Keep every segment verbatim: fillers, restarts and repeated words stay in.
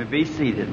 may be seated.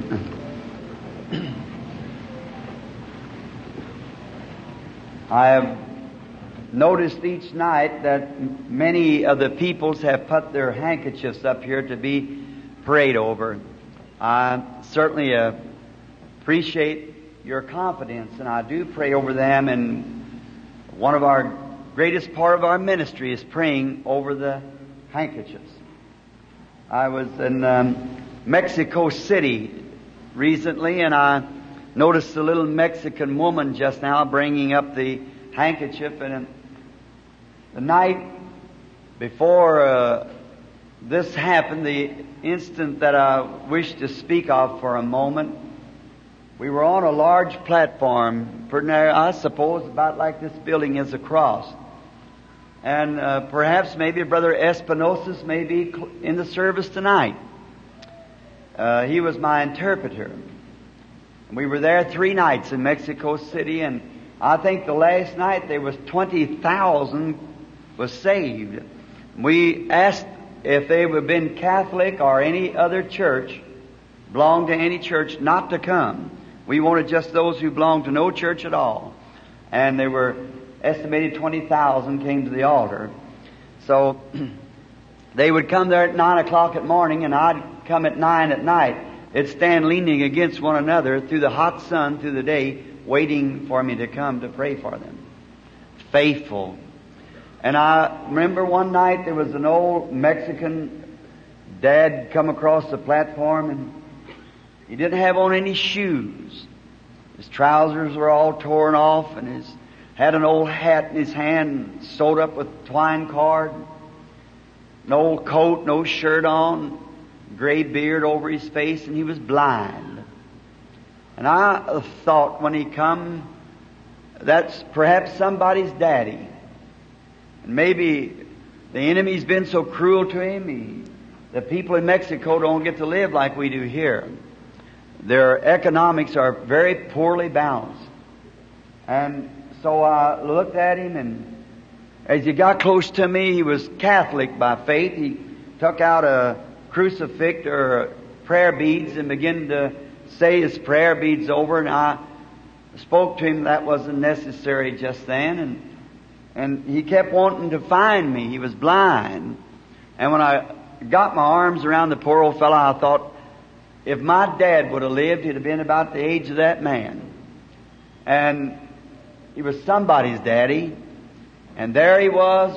I have noticed each night that many of the peoples have put their handkerchiefs up here to be prayed over. I certainly uh, appreciate your confidence, and I do pray over them. And one of our greatest part of our ministry is praying over the handkerchiefs. I was in um, Mexico City recently, and I noticed a little Mexican woman just now bringing up the handkerchief. And the night before uh, this happened, the instant that I wish to speak of for a moment, we were on a large platform, pretty near, I suppose, about like this building is across. And uh, perhaps maybe Brother Espinosa may be in the service tonight. Uh, he was my interpreter. We were there three nights in Mexico City, and I think the last night there was twenty thousand was saved. We asked if they would have been Catholic or any other church, belonged to any church, not to come. We wanted just those who belonged to no church at all. And there were estimated twenty thousand came to the altar. So they would come there at nine o'clock at morning, and I'd come at nine at night. They'd stand leaning against one another through the hot sun through the day, waiting for me to come to pray for them. Faithful. And I remember one night there was an old Mexican dad come across the platform, and he didn't have on any shoes. His trousers were all torn off, and his had an old hat in his hand sewed up with twine cord. An old coat, no shirt on, gray beard over his face, and he was blind. And I thought when he come, that's perhaps somebody's daddy. And maybe the enemy's been so cruel to him, he, the people in Mexico don't get to live like we do here. Their economics are very poorly balanced. And so I looked at him, and as he got close to me, he was Catholic by faith. He took out a crucifix or prayer beads and began to say his prayer beads over, and I spoke to him that wasn't necessary just then, and and he kept wanting to find me. He was blind. And when I got my arms around the poor old fellow, I thought, if my dad would have lived, he'd have been about the age of that man. And he was somebody's daddy. And there he was,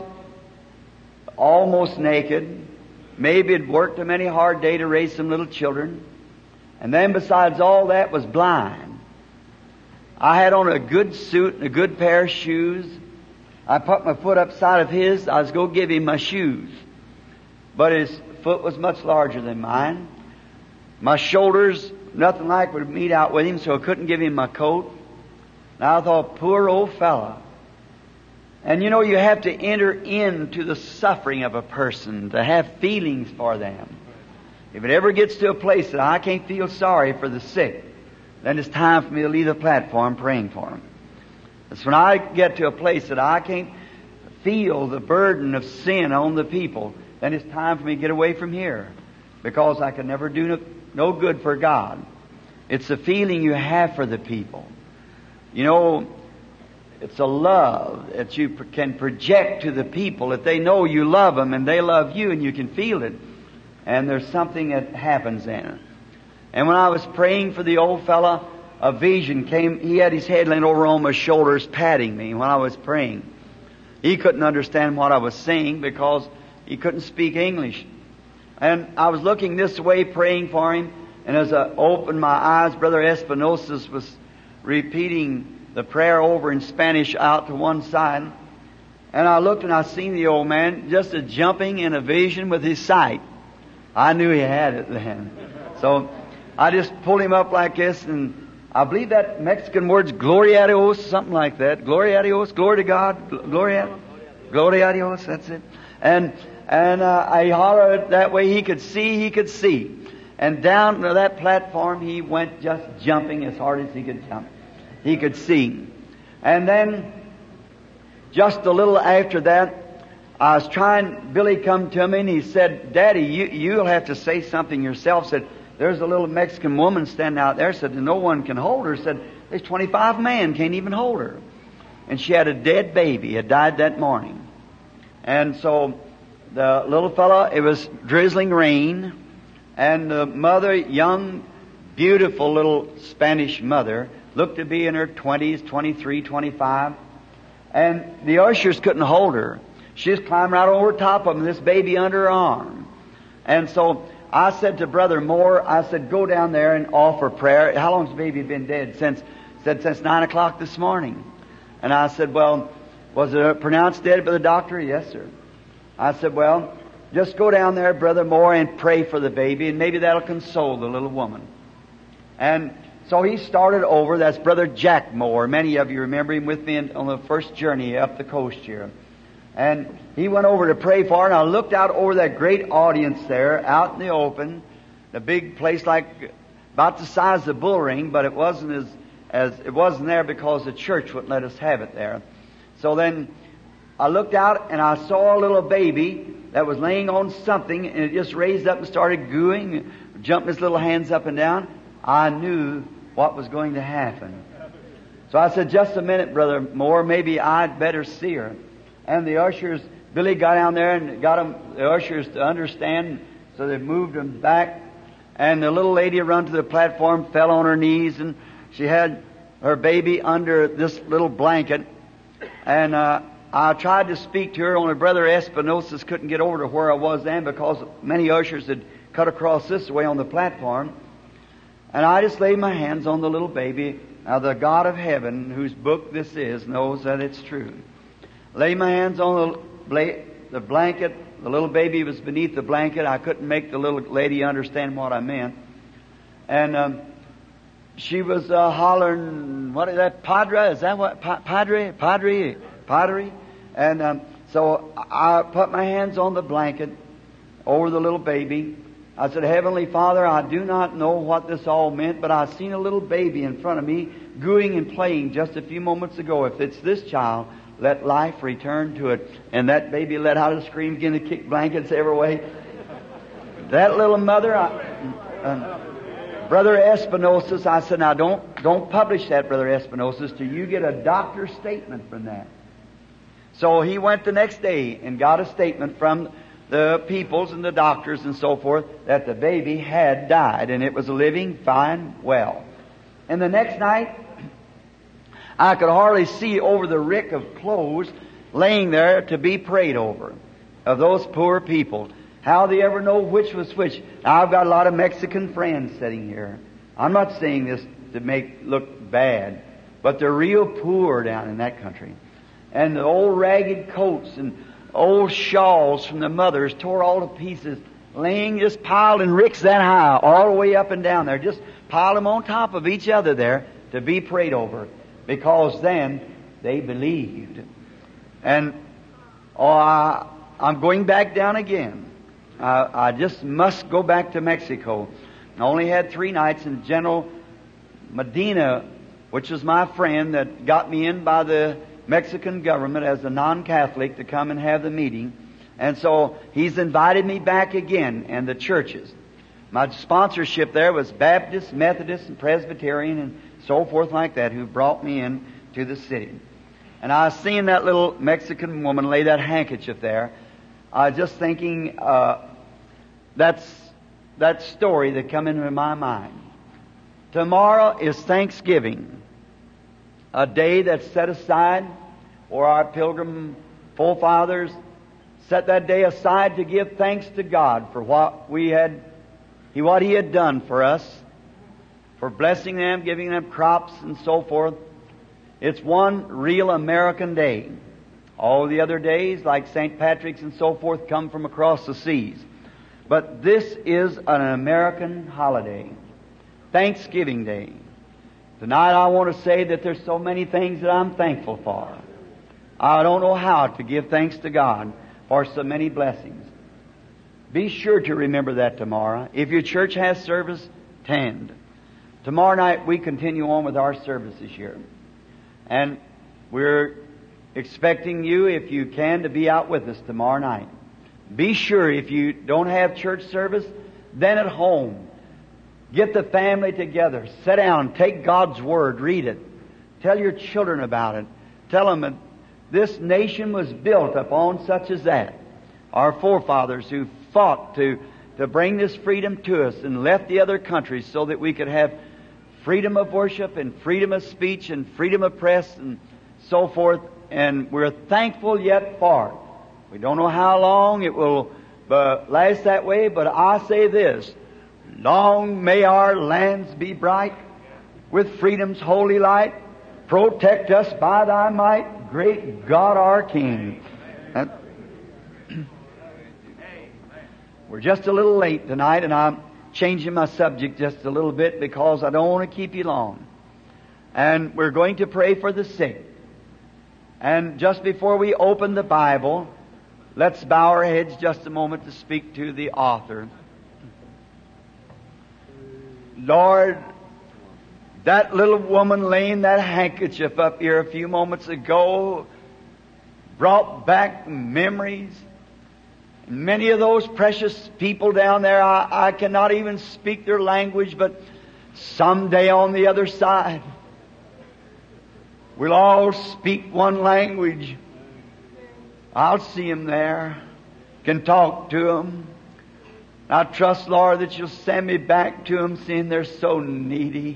almost naked. Maybe had worked a many hard day to raise some little children. And then besides all that, was blind. I had on a good suit and a good pair of shoes. I put my foot upside of his. I was going to give him my shoes. But his foot was much larger than mine. My shoulders, nothing like would meet out with him, so I couldn't give him my coat. And I thought, poor old fella. And you know, you have to enter into the suffering of a person to have feelings for them. If it ever gets to a place that I can't feel sorry for the sick, then it's time for me to leave the platform praying for them. It's when I get to a place that I can't feel the burden of sin on the people, then it's time for me to get away from here, because I can never do no, no good for God. It's the feeling you have for the people. You know, it's a love that you can project to the people, that they know you love them and they love you, and you can feel it. And there's something that happens then. And when I was praying for the old fella, a vision came. He had his head leaned over on my shoulders, patting me when I was praying. He couldn't understand what I was saying because he couldn't speak English. And I was looking this way, praying for him. And as I opened my eyes, Brother Espinosa was repeating the prayer over in Spanish out to one side. And I looked and I seen the old man just a jumping in a vision with his sight. I knew he had it then. So I just pulled him up like this, and I believe that Mexican word's gloria a Dios, something like that. Gloria a Dios, glory to God, gloria, gloria a Dios, that's it. And and uh, I hollered that way he could see, he could see. And down to that platform he went, just jumping as hard as he could jump. He could see. And then just a little after that, I was trying, Billy come to me and he said, Daddy, you, you'll have to say something yourself. Said, there's a little Mexican woman standing out there, said, no one can hold her. Said, there's twenty-five men can't even hold her. And she had a dead baby, had died that morning. And so the little fella, it was drizzling rain, and the mother, young, beautiful little Spanish mother, looked to be in her twenties, twenty-three, twenty-five, and the ushers couldn't hold her. She just climbed right over top of him, this baby under her arm. And so I said to Brother Moore, I said, go down there and offer prayer. How long's the baby been dead? Since, said, since nine o'clock this morning. And I said, well, was it pronounced dead by the doctor? Yes, sir. I said, well, just go down there, Brother Moore, and pray for the baby, and maybe that'll console the little woman. And so he started over. That's Brother Jack Moore. Many of you remember him with me on the first journey up the coast here. And he went over to pray for her, and I looked out over that great audience there, out in the open, a big place like about the size of the bull ring, but it wasn't as, as it wasn't there because the church wouldn't let us have it there. So then I looked out and I saw a little baby that was laying on something, and it just raised up and started gooing, jumping his little hands up and down. I knew what was going to happen. So I said, just a minute, Brother Moore, maybe I'd better see her. And the ushers, Billy got down there and got them, the ushers to understand, so they moved them back. And the little lady run to the platform, fell on her knees, and she had her baby under this little blanket. And uh, I tried to speak to her, only Brother Espinosa couldn't get over to where I was then because many ushers had cut across this way on the platform. And I just laid my hands on the little baby. Now the God of heaven, whose book this is, knows that it's true. Lay my hands on the, bla- the blanket. The little baby was beneath the blanket. I couldn't make the little lady understand what I meant. And um, she was uh, hollering, what is that, Padre? Is that what, pa- Padre? Padre? Padre? And um, so I put my hands on the blanket over the little baby. I said, Heavenly Father, I do not know what this all meant, but I seen a little baby in front of me gooing and playing just a few moments ago. If it's this child, let life return to it. And that baby let out a scream, began to kick blankets every way. That little mother, I, uh, Brother Espinosa, I said, now don't, don't publish that, Brother Espinosa, till you get a doctor's statement from that. So he went the next day and got a statement from the peoples and the doctors and so forth that the baby had died, and it was living fine well. And the next night, I could hardly see over the rick of clothes laying there to be prayed over of those poor people. How they ever know which was which? Now, I've got a lot of Mexican friends sitting here. I'm not saying this to make look bad, but they're real poor down in that country. And the old ragged coats and old shawls from the mothers tore all to pieces, laying just piled in ricks that high, all the way up and down there. Just piled them on top of each other there to be prayed over. Because then they believed. And oh, I, I'm going back down again. I, I just must go back to Mexico. I only had three nights, and General Medina, which was my friend that got me in by the Mexican government as a non-Catholic to come and have the meeting. And so he's invited me back again, and the churches. My sponsorship there was Baptist, Methodist, and Presbyterian, and so forth like that, who brought me in to the city. And I was seeing that little Mexican woman lay that handkerchief there. I was just thinking, uh, that's that story that come into my mind. Tomorrow is Thanksgiving, a day that's set aside, or our pilgrim forefathers set that day aside to give thanks to God for what we had, what He had done for us, for blessing them, giving them crops and so forth. It's one real American day. All the other days, like Saint Patrick's and so forth, come from across the seas. But this is an American holiday, Thanksgiving Day. Tonight I want to say that there's so many things that I'm thankful for. I don't know how to give thanks to God for so many blessings. Be sure to remember that tomorrow. If your church has service, attend. Tomorrow night we continue on with our services here. And we're expecting you, if you can, to be out with us tomorrow night. Be sure if you don't have church service, then at home, Get the family together. Sit down. Take God's Word. Read it. Tell your children about it. Tell them that this nation was built upon such as that. Our forefathers who fought to, to bring this freedom to us and left the other countries so that we could have freedom of worship and freedom of speech and freedom of press and so forth. And we're thankful yet for it. We don't know how long it will uh, last that way, but I say this: long may our lands be bright with freedom's holy light. Protect us by Thy might, great God our King. And we're just a little late tonight, and I'm changing my subject just a little bit because I don't want to keep you long. And we're going to pray for the sick. And just before we open the Bible, let's bow our heads just a moment to speak to the author. Lord, that little woman laying that handkerchief up here a few moments ago brought back memories. Many of those precious people down there, I, I cannot even speak their language, but someday on the other side, we'll all speak one language. I'll see them there, can talk to them. I trust, Lord, that You'll send me back to them, seeing they're so needy.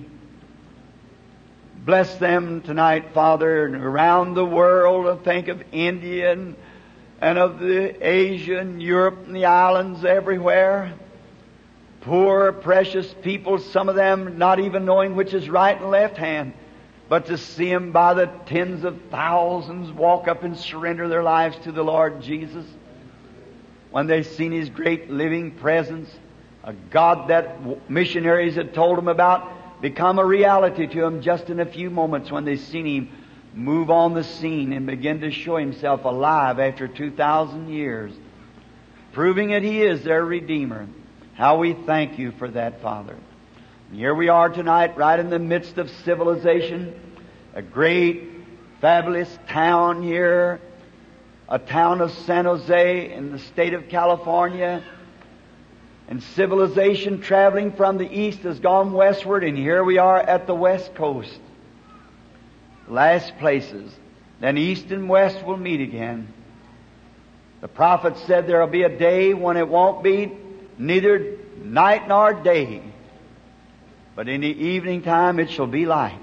Bless them tonight, Father, and around the world. I think of India and, and of the Asia and Europe and the islands everywhere. Poor, precious people, some of them not even knowing which is right and left hand. But to see them by the tens of thousands walk up and surrender their lives to the Lord Jesus, when they've seen His great living presence, a God that missionaries had told them about, become a reality to them just in a few moments when they've seen Him move on the scene and begin to show Himself alive after two thousand years, proving that He is their Redeemer. How we thank You for that, Father. And here we are tonight, right in the midst of civilization, a great, fabulous town here, a town of San Jose in the state of California. And civilization traveling from the east has gone westward, and here we are at the west coast. Last places. Then east and west will meet again. The prophet said there will be a day when it won't be neither night nor day, but in the evening time it shall be light.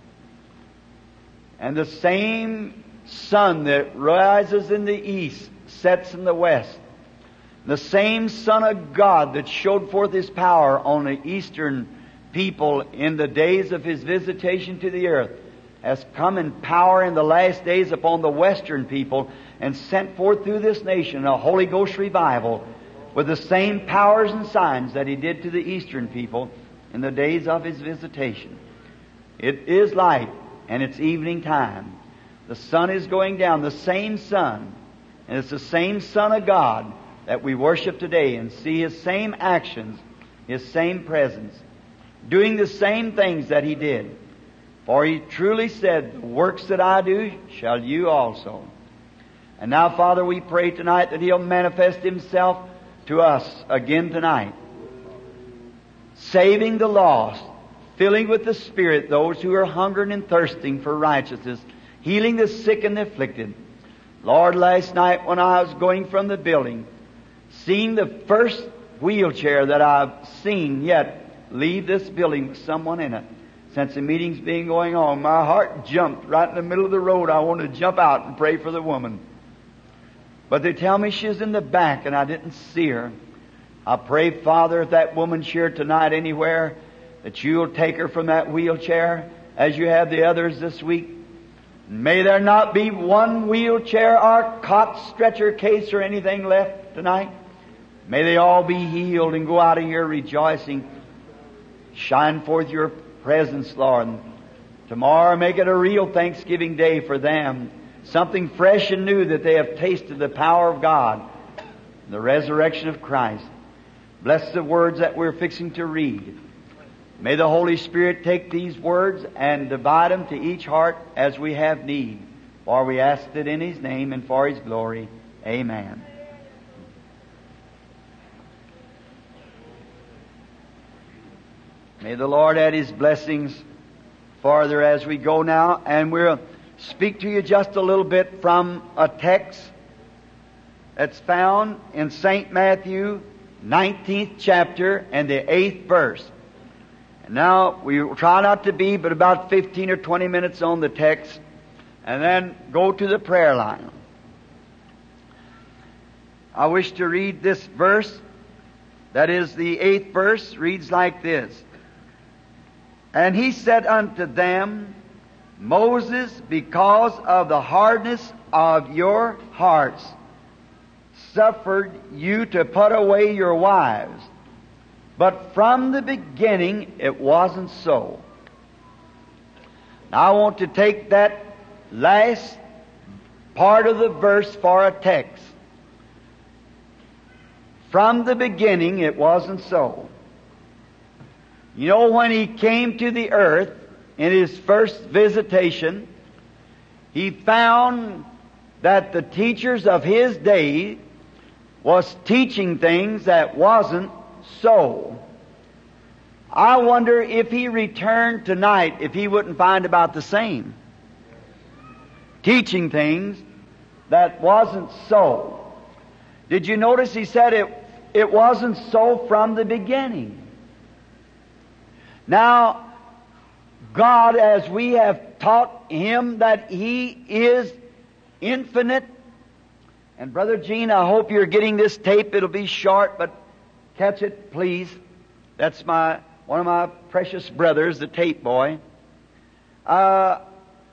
And the same sun that rises in the east sets in the west. The same Son of God that showed forth His power on the eastern people in the days of His visitation to the earth has come in power in the last days upon the western people and sent forth through this nation a Holy Ghost revival with the same powers and signs that He did to the eastern people in the days of His visitation. It is light, and it's evening time. The sun is going down, the same sun, and it's the same Son of God that we worship today and see His same actions, His same presence, doing the same things that He did. For He truly said, the works that I do shall you also. And now, Father, we pray tonight that He'll manifest Himself to us again tonight, saving the lost, filling with the Spirit those who are hungering and thirsting for righteousness, healing the sick and the afflicted. Lord, last night when I was going from the building, seeing the first wheelchair that I've seen yet leave this building with someone in it, since the meeting's been going on, my heart jumped right in the middle of the road. I wanted to jump out and pray for the woman. But they tell me she's in the back and I didn't see her. I pray, Father, if that woman's here tonight anywhere, that You'll take her from that wheelchair as You have the others this week. May there not be one wheelchair or cot, stretcher case or anything left tonight. May they all be healed and go out of here rejoicing. Shine forth Your presence, Lord. Tomorrow make it a real Thanksgiving day for them. Something fresh and new that they have tasted the power of God, the resurrection of Christ. Bless the words that we're fixing to read. May the Holy Spirit take these words and divide them to each heart as we have need. For we ask it in His name and for His glory. Amen. May the Lord add His blessings farther as we go now. And we'll speak to you just a little bit from a text that's found in Saint Matthew, nineteenth chapter and the eighth verse. And now we will try not to be but about fifteen or twenty minutes on the text, and then go to the prayer line. I wish to read this verse. That is, the eighth verse reads like this. And He said unto them, Moses, because of the hardness of your hearts, suffered you to put away your wives. But from the beginning it wasn't so. Now I want to take that last part of the verse for a text. From the beginning it wasn't so. You know, when He came to the earth in His first visitation, He found that the teachers of His day was teaching things that wasn't so. I wonder if He returned tonight, if He wouldn't find about the same. Teaching things that wasn't so. Did you notice He said it, it wasn't so from the beginning? Now, God, as we have taught Him that He is infinite, and Brother Gene, I hope you're getting this tape. It'll be short, but catch it, please. That's my one of my precious brothers, the tape boy. Uh,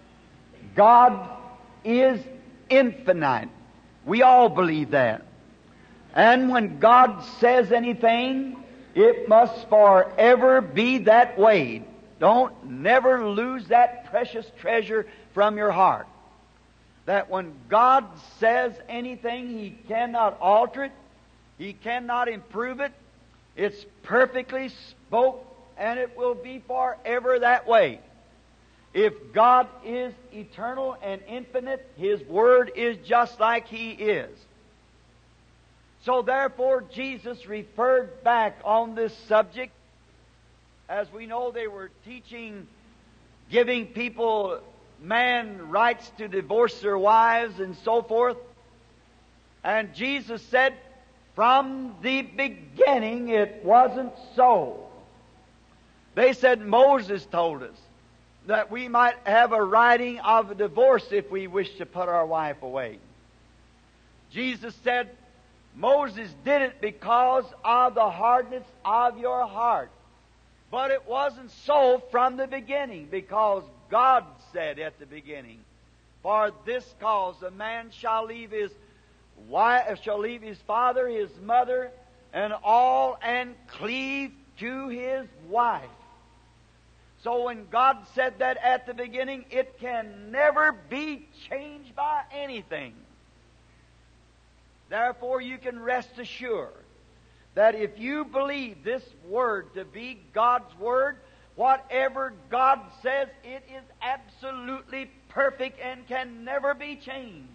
God is infinite. We all believe that. And when God says anything, it must forever be that way. Don't never lose that precious treasure from your heart. That when God says anything, He cannot alter it. He cannot improve it. It's perfectly spoke, and it will be forever that way. If God is eternal and infinite, His Word is just like He is. So therefore, Jesus referred back on this subject. As we know, they were teaching, giving people man rights to divorce their wives and so forth. And Jesus said, from the beginning it wasn't so. They said Moses told us that we might have a writing of a divorce if we wish to put our wife away. Jesus said, Moses did it because of the hardness of your heart. But it wasn't so from the beginning, because God said at the beginning, for this cause a man shall leave his wife, shall leave his father, his mother, and all, and cleave to his wife. So when God said that at the beginning, it can never be changed by anything. Therefore, you can rest assured that if you believe this Word to be God's Word, whatever God says, it is absolutely perfect and can never be changed.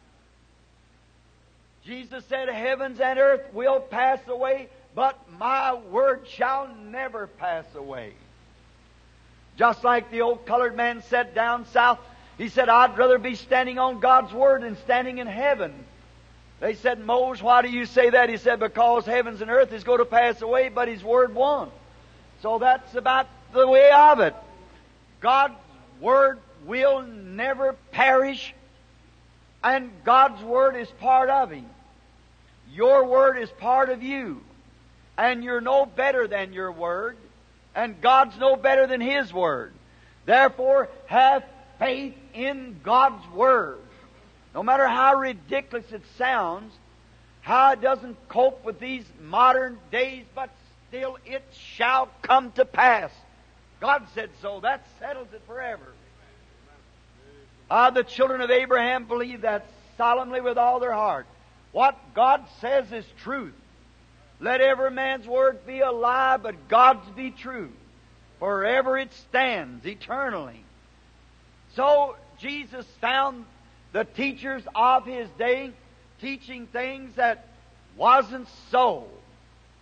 Jesus said, heavens and earth will pass away, but my Word shall never pass away. Just like the old colored man said down south, he said, I'd rather be standing on God's Word than standing in heaven. They said, Moses, why do you say that? He said, because heavens and earth is going to pass away, but His Word won't. So that's about the way of it. God's Word will never perish, and God's Word is part of Him. Your Word is part of you, and you're no better than your Word, and God's no better than His Word. Therefore, have faith in God's Word. No matter how ridiculous it sounds, how it doesn't cope with these modern days, but still it shall come to pass. God said so. That settles it forever. Ah, the children of Abraham believed that solemnly with all their heart. What God says is truth. Let every man's word be a lie, but God's be true. Forever it stands, eternally. So Jesus found the teachers of His day teaching things that wasn't so.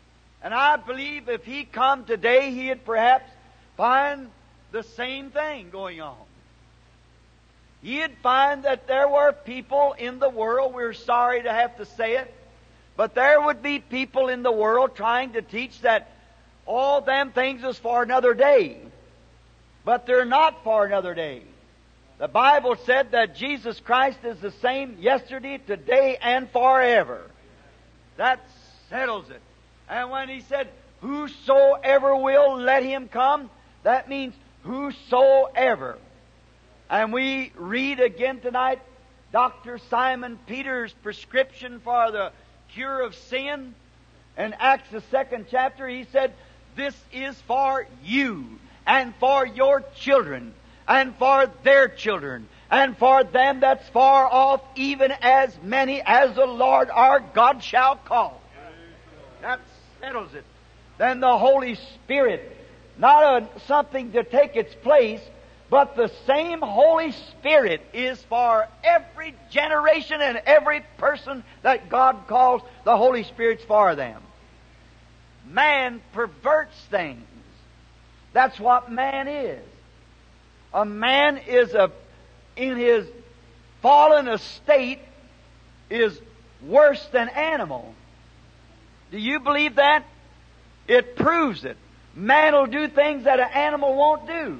And I believe if He come today, He'd perhaps find the same thing going on. He'd find that there were people in the world, we're sorry to have to say it, but there would be people in the world trying to teach that all them things is for another day. But they're not for another day. The Bible said that Jesus Christ is the same yesterday, today, and forever. That settles it. And when He said, whosoever will, let him come, that means whosoever. And we read again tonight Doctor Simon Peter's prescription for the cure of sin. In Acts the second chapter, he said, this is for you, and for your children, and for their children, and for them that's far off, even as many as the Lord our God shall call. That settles it. Then the Holy Spirit, not a, something to take its place, but the same Holy Spirit is for every generation and every person that God calls. The Holy Spirit's for them. Man perverts things. That's what man is. A man is a, in his fallen estate, is worse than animal. Do you believe that? It proves it. Man will do things that an animal won't do.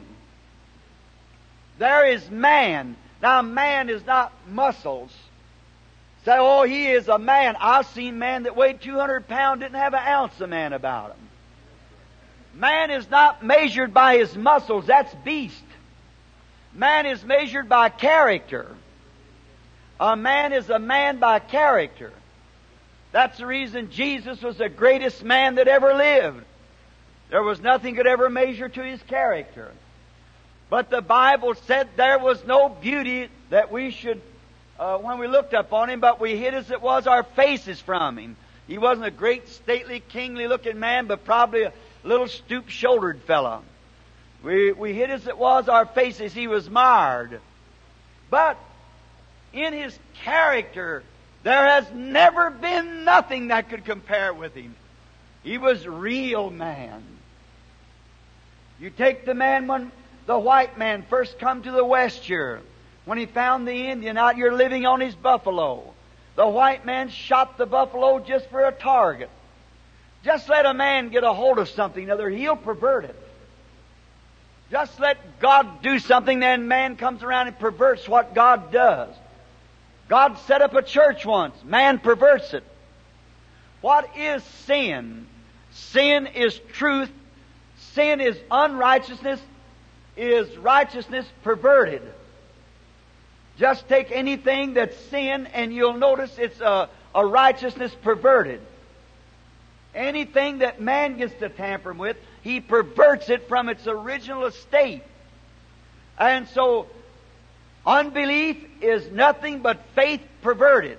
There is man. Now, man is not muscles. Say, oh, he is a man. I've seen men that weighed two hundred pounds, didn't have an ounce of man about him. Man is not measured by his muscles. That's beast. Man is measured by character. A man is a man by character. That's the reason Jesus was the greatest man that ever lived. There was nothing could ever measure to His character. But the Bible said there was no beauty that we should, uh, when we looked upon Him, but we hid as it was our faces from Him. He wasn't a great, stately, kingly-looking man, but probably a little stoop-shouldered fellow. We, we hid as it was our faces. He was marred. But in His character, there has never been nothing that could compare with Him. He was real man. You take the man when the white man first come to the west here, when he found the Indian out here living on his buffalo. The white man shot the buffalo just for a target. Just let a man get a hold of something, other he'll pervert it. Just let God do something, then man comes around and perverts what God does. God set up a church once. Man perverts it. What is sin? Sin is truth. Sin is unrighteousness. Is righteousness perverted. Just take anything that's sin and you'll notice it's a, a righteousness perverted. Anything that man gets to tamper with, he perverts it from its original estate. And so, unbelief is nothing but faith perverted.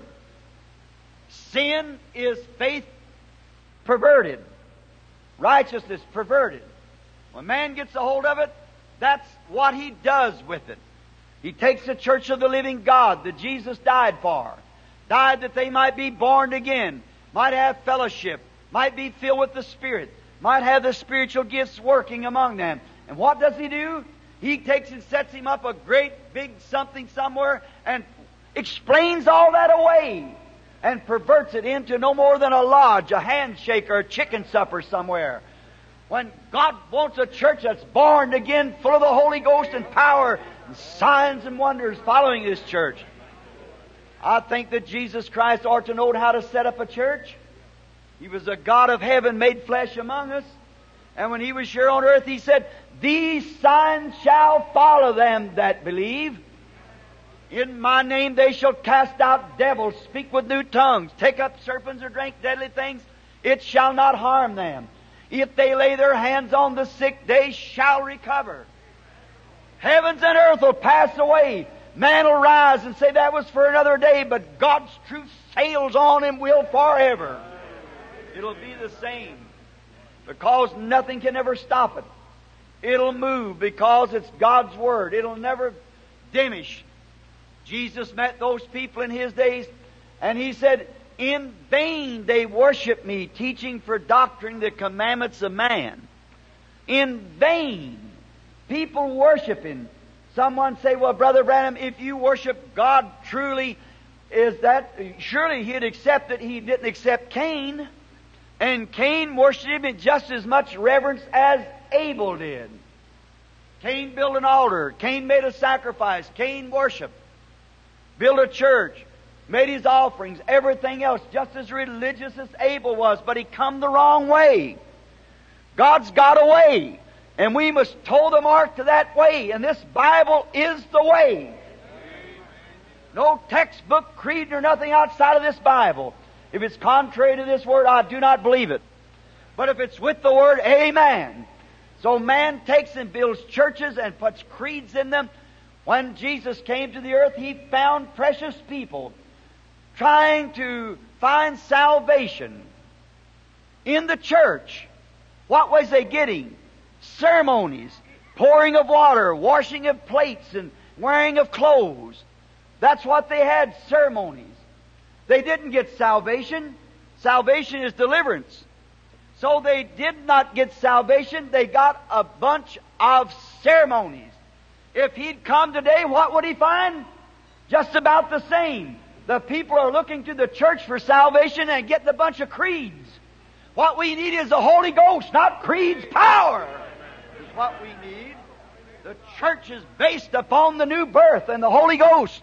Sin is faith perverted. Righteousness perverted. When man gets a hold of it, that's what he does with it. He takes the church of the living God that Jesus died for. Died that they might be born again, might have fellowship, might be filled with the Spirit, might have the spiritual gifts working among them. And what does He do? He takes and sets him up a great big something somewhere and explains all that away and perverts it into no more than a lodge, a handshake, or a chicken supper somewhere. When God wants a church that's born again, full of the Holy Ghost and power, and signs and wonders following this church. I think that Jesus Christ ought to know how to set up a church. He was a God of heaven made flesh among us. And when He was here on earth, He said, these signs shall follow them that believe. In My name they shall cast out devils, speak with new tongues, take up serpents or drink deadly things. It shall not harm them. If they lay their hands on the sick, they shall recover. Heavens and earth will pass away. Man will rise and say that was for another day, but God's truth sails on and will forever. It'll be the same, because nothing can ever stop it. It'll move because it's God's Word. It'll never diminish. Jesus met those people in His days, and He said, In vain they worship me, teaching for doctrine the commandments of man. In vain. People worship Him. Someone say, well, Brother Branham, if you worship God truly, is that, surely He'd accept it. He didn't accept Cain. And Cain worshipped Him in just as much reverence as Abel did. Cain built an altar. Cain made a sacrifice. Cain worshiped. Built a church. Made his offerings. Everything else. Just as religious as Abel was. But he come the wrong way. God's got a way. And we must toe the mark to that way. And this Bible is the way. No textbook, creed, or nothing outside of this Bible. If it's contrary to this Word, I do not believe it. But if it's with the Word, amen. So man takes and builds churches and puts creeds in them. When Jesus came to the earth, He found precious people trying to find salvation in the church. What was they getting? Ceremonies, pouring of water, washing of plates, and wearing of clothes. That's what they had, ceremonies. They didn't get salvation. Salvation is deliverance. So they did not get salvation. They got a bunch of ceremonies. If He'd come today, what would He find? Just about the same. The people are looking to the church for salvation and getting a bunch of creeds. What we need is the Holy Ghost, not creeds. Power is what we need. The church is based upon the new birth and the Holy Ghost.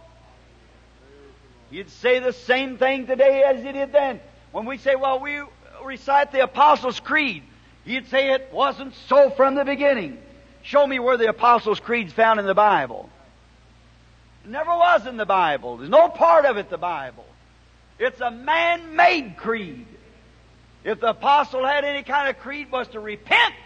You'd say the same thing today as you did then. When we say, well, we recite the Apostles' Creed, you'd say it wasn't so from the beginning. Show me where the Apostles' Creed's found in the Bible. It never was in the Bible. There's no part of it the Bible. It's a man-made creed. If the apostle had any kind of creed, was to repent.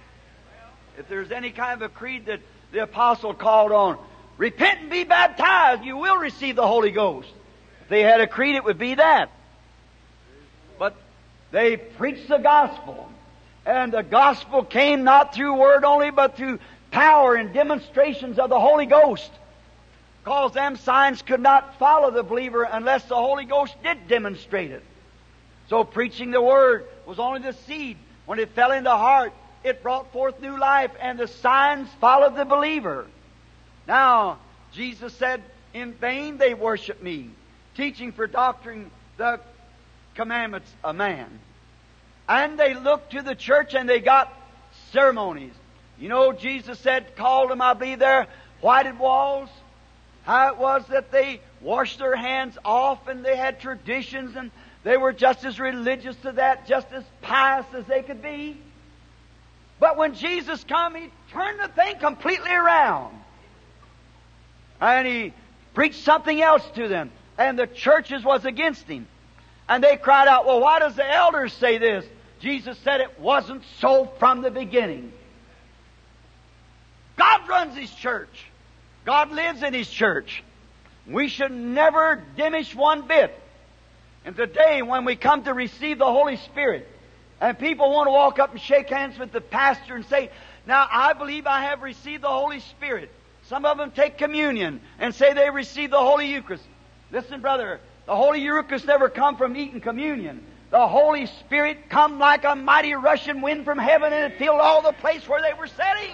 If there's any kind of a creed that the apostle called on, repent and be baptized, you will receive the Holy Ghost. If they had a creed, it would be that. But they preached the gospel. And the gospel came not through word only, but through power and demonstrations of the Holy Ghost. Because them signs could not follow the believer unless the Holy Ghost did demonstrate it. So preaching the Word was only the seed. When it fell in the heart, it brought forth new life, and the signs followed the believer. Now, Jesus said, in vain they worship me, teaching for doctrine the commandments of man. And they looked to the church and they got ceremonies. You know, Jesus said, called them, I believe, there, whited walls. How it was that they washed their hands off and they had traditions and they were just as religious to that, just as pious as they could be. But when Jesus come, He turned the thing completely around. And He preached something else to them. And the churches was against Him. And they cried out, well, why does the elders say this? Jesus said it wasn't so from the beginning. God runs His church. God lives in His church. We should never diminish one bit. And today, when we come to receive the Holy Spirit, and people want to walk up and shake hands with the pastor and say, now, I believe I have received the Holy Spirit. Some of them take communion and say they received the Holy Eucharist. Listen, brother, the Holy Eucharist never come from eating communion. The Holy Spirit come like a mighty rushing wind from heaven, and it filled all the place where they were sitting.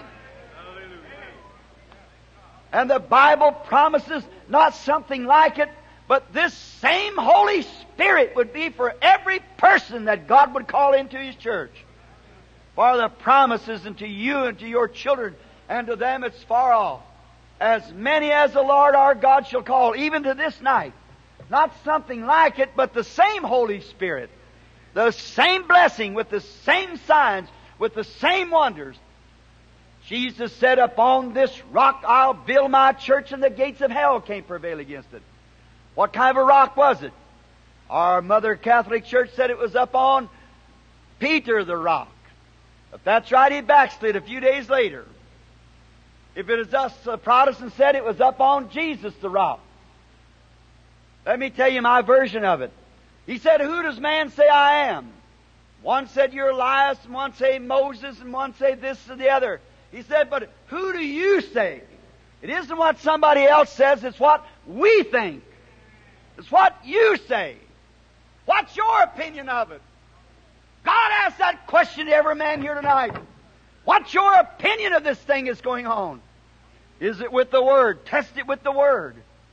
And the Bible promises not something like it, but this same Holy Spirit would be for every person that God would call into His church. For the promises unto you and to your children, and to them it's far off. As many as the Lord our God shall call, even to this night. Not something like it, but the same Holy Spirit. The same blessing, with the same signs, with the same wonders. Jesus said, upon this rock I'll build my church, and the gates of hell can't prevail against it. What kind of a rock was it? Our Mother Catholic Church said it was up on Peter the rock. If that's right, he backslid a few days later. If it is us, the Protestants said it was up on Jesus the rock. Let me tell you my version of it. He said, who does man say I am? One said you're Elias, and one say Moses, and one say this and the other. He said, but who do you say? It isn't what somebody else says, it's what we think. It's what you say. What's your opinion of it? God asked that question to every man here tonight. What's your opinion of this thing that's going on? Is it with the Word? Test it with the Word.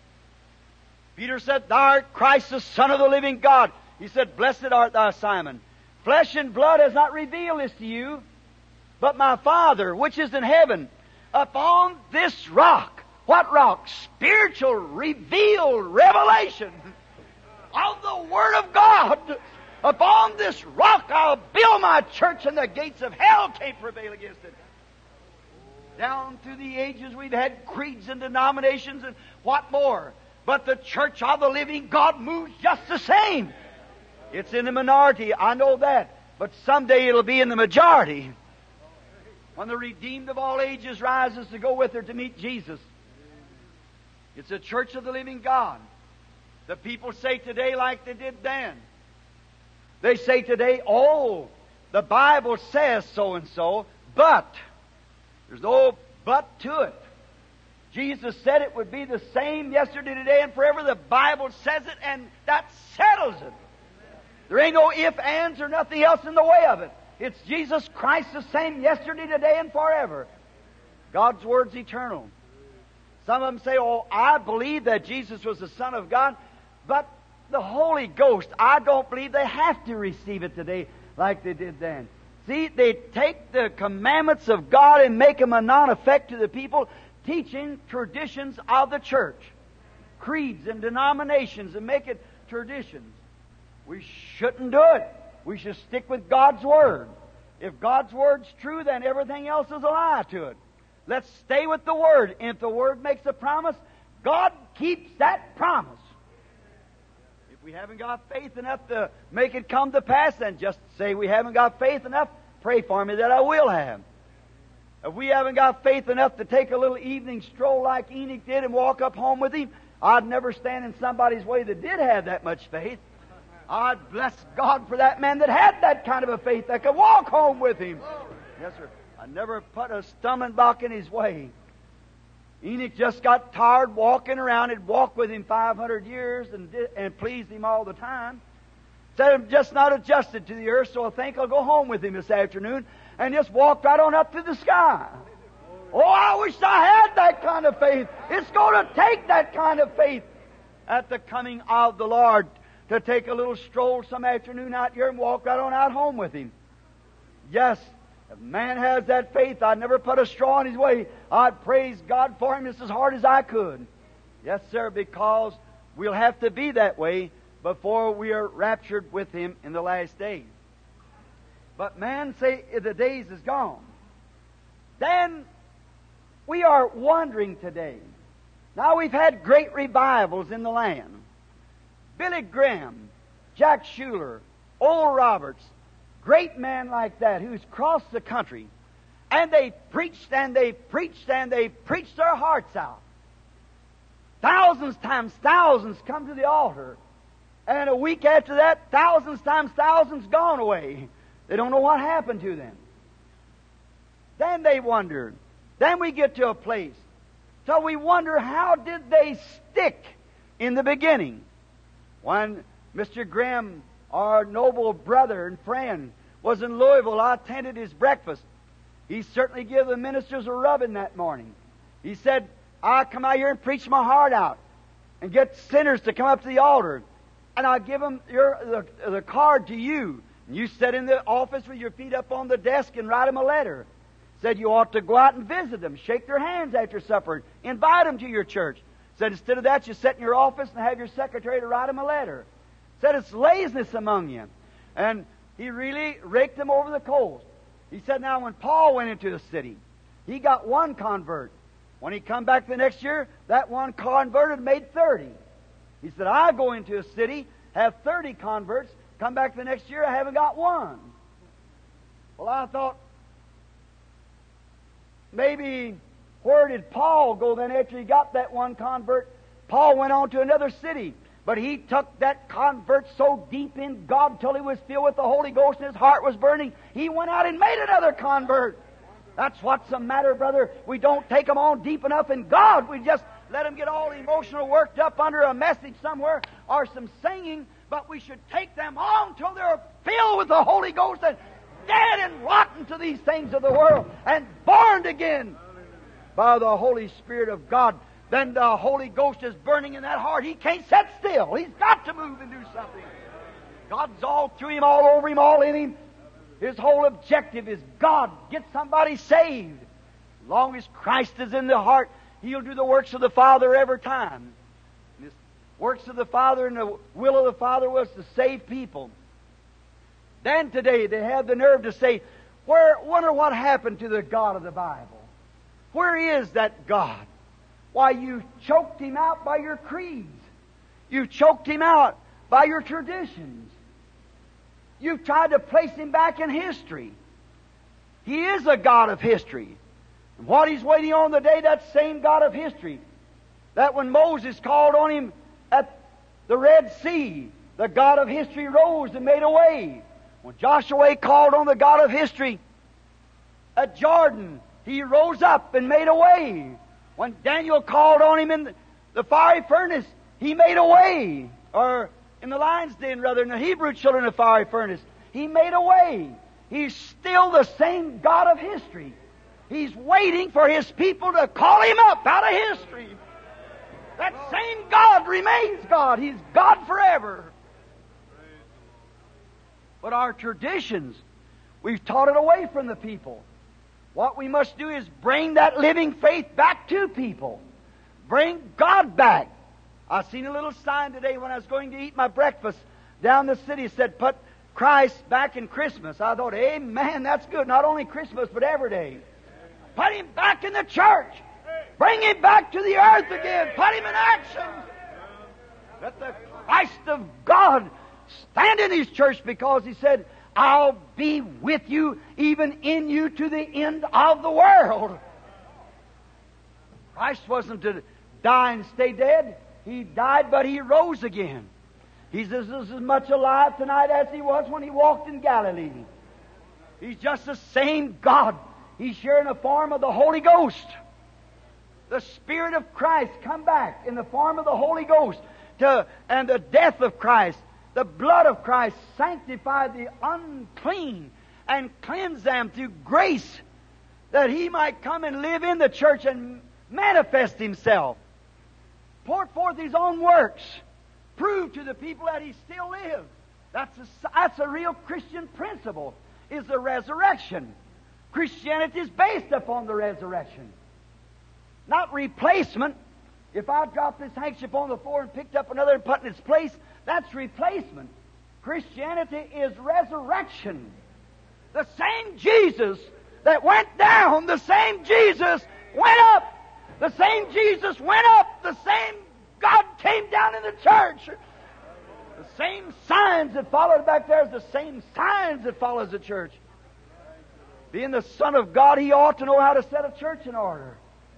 Peter said, Thou art Christ, the Son of the living God. He said, Blessed art thou, Simon. Flesh and blood has not revealed this to you, but my Father, which is in heaven. Upon this rock. What rock? Spiritual, revealed revelation of the Word of God. Upon this rock I'll build my church, and the gates of hell can't prevail against it. Down through the ages we've had creeds and denominations and what more. But the church of the living God moves just the same. It's in the minority, I know that. But someday it'll be in the majority. When the redeemed of all ages rises to go with her to meet Jesus. It's a church of the living God. The people say today like they did then. They say today, oh, the Bible says so and so, but there's no but to it. Jesus said it would be the same yesterday, today, and forever. The Bible says it, and that settles it. There ain't no ifs, ands, or nothing else in the way of it. It's Jesus Christ the same yesterday, today, and forever. God's Word's eternal. Some of them say, oh, I believe that Jesus was the Son of God, but the Holy Ghost, I don't believe they have to receive it today like they did then. See, they take the commandments of God and make them a non-effect to the people, teaching traditions of the church. Creeds and denominations, and make it traditions. We shouldn't do it. We should stick with God's Word. If God's Word's true, then everything else is a lie to it. Let's stay with the Word. If the Word makes a promise, God keeps that promise. If we haven't got faith enough to make it come to pass, then just say we haven't got faith enough. Pray for me that I will have. If we haven't got faith enough to take a little evening stroll like Enoch did and walk up home with him, I'd never stand in somebody's way that did have that much faith. I'd bless God for that man that had that kind of a faith that could walk home with him. Yes, sir. I never put a stumbling block in his way. Enoch just got tired walking around. He'd walked with him five hundred years and, did, and pleased him all the time. Said, I'm just not adjusted to the earth, so I think I'll go home with him this afternoon. And just walked right on up to the sky. Oh, I wish I had that kind of faith. It's going to take that kind of faith at the coming of the Lord to take a little stroll some afternoon out here and walk right on out home with him. Yes, if man has that faith, I'd never put a straw in his way. I'd praise God for him just as hard as I could. Yes, sir, because we'll have to be that way before we are raptured with him in the last days. But man say the days is gone. Then we are wondering today. Now we've had great revivals in the land. Billy Graham, Jack Shuler, Oral Roberts, great men like that who's crossed the country. And they preached and they preached and they preached their hearts out. Thousands times thousands come to the altar. And a week after that, thousands times thousands gone away. They don't know what happened to them. Then they wonder. Then we get to a place. So we wonder, how did they stick in the beginning? When Mister Graham, our noble brother and friend, was in Louisville, I attended his breakfast. He certainly gave the ministers a rubbing that morning. He said, I'll come out here and preach my heart out and get sinners to come up to the altar. And I'll give them your, the, the card to you. And you sit in the office with your feet up on the desk and write them a letter. Said you ought to go out and visit them, shake their hands after supper, invite them to your church. Said instead of that, you sit in your office and have your secretary to write them a letter. Said it's laziness among you. And he really raked them over the coals. He said now when Paul went into the city, he got one convert. When he come back the next year, that one converted made thirty. He said, I go into a city, have thirty converts, come back the next year, I haven't got one. Well, I thought, maybe where did Paul go then after he got that one convert? Paul went on to another city. But he took that convert so deep in God till he was filled with the Holy Ghost and his heart was burning. He went out and made another convert. That's what's the matter, brother. We don't take them on deep enough in God. We just let them get all emotional worked up under a message somewhere or some singing. but we should take them on till they're filled with the Holy Ghost and dead and rotten to these things of the world and born again by the Holy Spirit of God. Then the Holy Ghost is burning in that heart. He can't sit still. He's got to move and do something. God's all through him, all over him, all in him. His whole objective is God, get somebody saved. As long as Christ is in the heart, He'll do the works of the Father every time. And the works of the Father and the will of the Father was to save people. Then today they have the nerve to say, "Where? Wonder what happened to the God of the Bible? Where is that God? Why, you choked Him out by your creeds. You choked Him out by your traditions. You've tried to place Him back in history. He is a God of history. And what He's waiting on the day, that same God of history, that when Moses called on Him at the Red Sea, the God of history rose and made a way. When Joshua called on the God of history at Jordan, He rose up and made a way. When Daniel called on Him in the fiery furnace, He made a way. Or in the lion's den, rather, in the Hebrew children of the fiery furnace, He made a way. He's still the same God of history. He's waiting for His people to call Him up out of history. That same God remains God. He's God forever. But our traditions, we've taught it away from the people. What we must do is bring that living faith back to people. Bring God back. I seen a little sign today when I was going to eat my breakfast down the city. It said, "Put Christ back in Christmas." I thought, amen, that's good. Not only Christmas, but every day. Put Him back in the church. Bring Him back to the earth again. Put Him in action. Let the Christ of God stand in His church, because He said, "I'll be with you, even in you, to the end of the world." Christ wasn't to die and stay dead. He died, but He rose again. He's as, as much alive tonight as He was when He walked in Galilee. He's just the same God. He's here in the form of the Holy Ghost. The Spirit of Christ come back in the form of the Holy Ghost. To, and the death of Christ, the blood of Christ, sanctified the unclean and cleanse them through grace, that He might come and live in the church and manifest Himself. Pour forth His own works. Prove to the people that He still lives. That's a, that's a real Christian principle, is the resurrection. Christianity is based upon the resurrection, not replacement. If I dropped this handkerchief on the floor and picked up another and put in its place, that's replacement. Christianity is resurrection. The same Jesus that went down, the same Jesus went up. The same Jesus went up. The same God came down in the church. The same signs that followed back there is the same signs that follows the church. Being the Son of God, He ought to know how to set a church in order.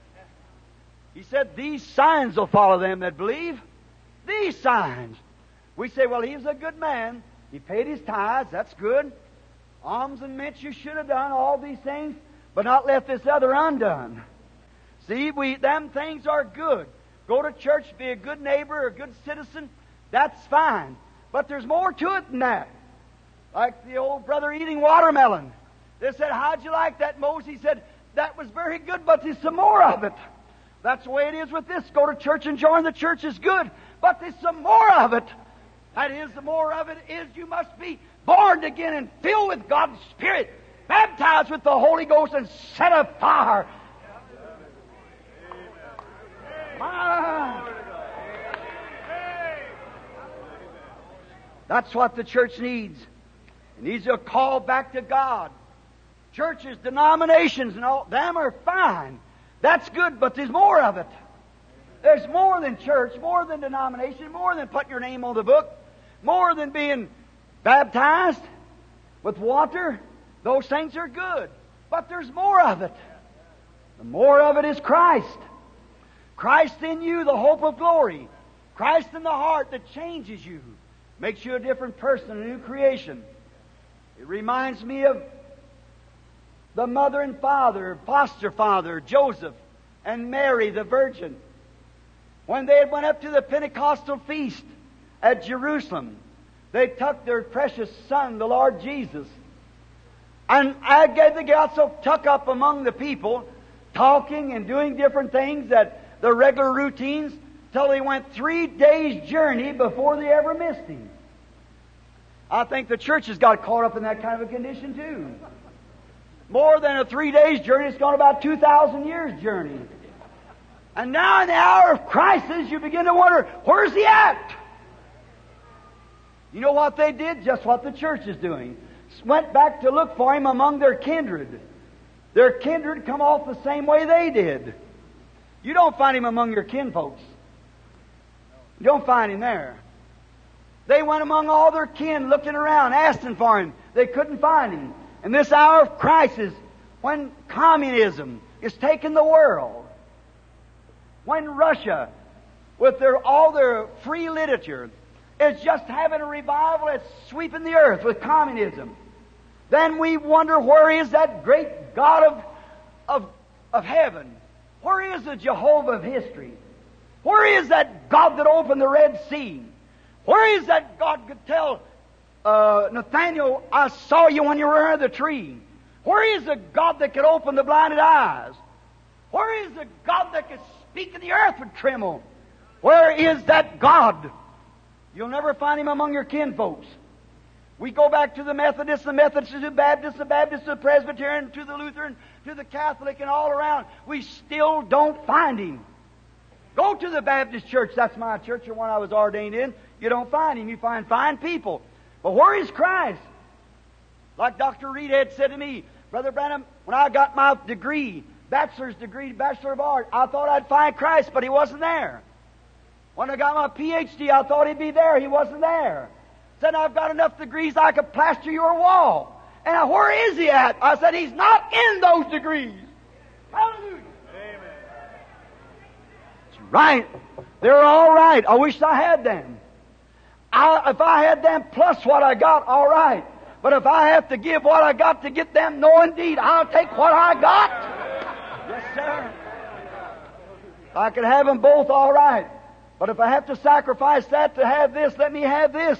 He said, "These signs will follow them that believe." These signs. We say, "Well, he was a good man. He paid his tithes. That's good. Alms and mints you should have done, all these things, but not left this other undone." See, we them things are good. Go to church, be a good neighbor, a good citizen. That's fine. But there's more to it than that. Like the old brother eating watermelon. They said, "How'd you like that, Moses?" He said, "That was very good, but there's some more of it." That's the way it is with this. Go to church and join the church is good, but there's some more of it. That is, the more of it is you must be born again and filled with God's Spirit, baptized with the Holy Ghost, and set afire. My. That's what the church needs. It needs a call back to God. Churches, denominations, and all them are fine. That's good, but there's more of it. There's more than church, more than denomination, more than putting your name on the book, more than being baptized with water. Those things are good, but there's more of it. The more of it is Christ. Christ in you, the hope of glory. Christ in the heart that changes you, makes you a different person, a new creation. It reminds me of the mother and father, foster father, Joseph, and Mary the Virgin. When they had went up to the Pentecostal feast at Jerusalem, They took their precious Son, the Lord Jesus. And I guess they got so tucked up among the people, talking and doing different things, that the regular routines, till they went three days' journey before they ever missed Him. I think the church has got caught up in that kind of a condition too. More than a three days' journey, it's gone about two thousand years' journey. And now in the hour of crisis, you begin to wonder, where's He at? You know what they did? Just what the church is doing. Went back to look for Him among their kindred. Their kindred come off the same way they did. You don't find Him among your kinfolks. You don't find Him there. They went among all their kin, looking around, asking for Him. They couldn't find Him. In this hour of crisis, when communism is taking the world, when Russia, with their all their free literature, is just having a revival that's sweeping the earth with communism, then we wonder, where is that great God of, of, of heaven? Where is the Jehovah of history? Where is that God that opened the Red Sea? Where is that God could tell uh, Nathaniel, I saw you when you were under the tree? Where is the God that could open the blinded eyes? Where is the God that could speak and the earth would tremble? Where is that God? You'll never find Him among your kinfolks. We go back to the Methodists, the Methodists, to the Baptists, the Baptists, to the Presbyterian, to the Lutheran, to the Catholic, and all around. We still don't find Him. Go to the Baptist church. That's my church, the one I was ordained in. You don't find Him. You find fine people. But where is Christ? Like Doctor Reed had said to me, Brother Branham, when I got my degree, bachelor's degree, Bachelor of Arts, I thought I'd find Christ, but He wasn't there. When I got my P H D, I thought He'd be there. He wasn't there. Said, I've got enough degrees I could plaster your wall. And I, where is He at? I said, He's not in those degrees. Hallelujah. Amen. That's right. They're all right. I wish I had them. I, if I had them plus what I got, all right. But if I have to give what I got to get them, no indeed, I'll take what I got. Yes, sir. If I could have them both, all right. But if I have to sacrifice that to have this, let me have this.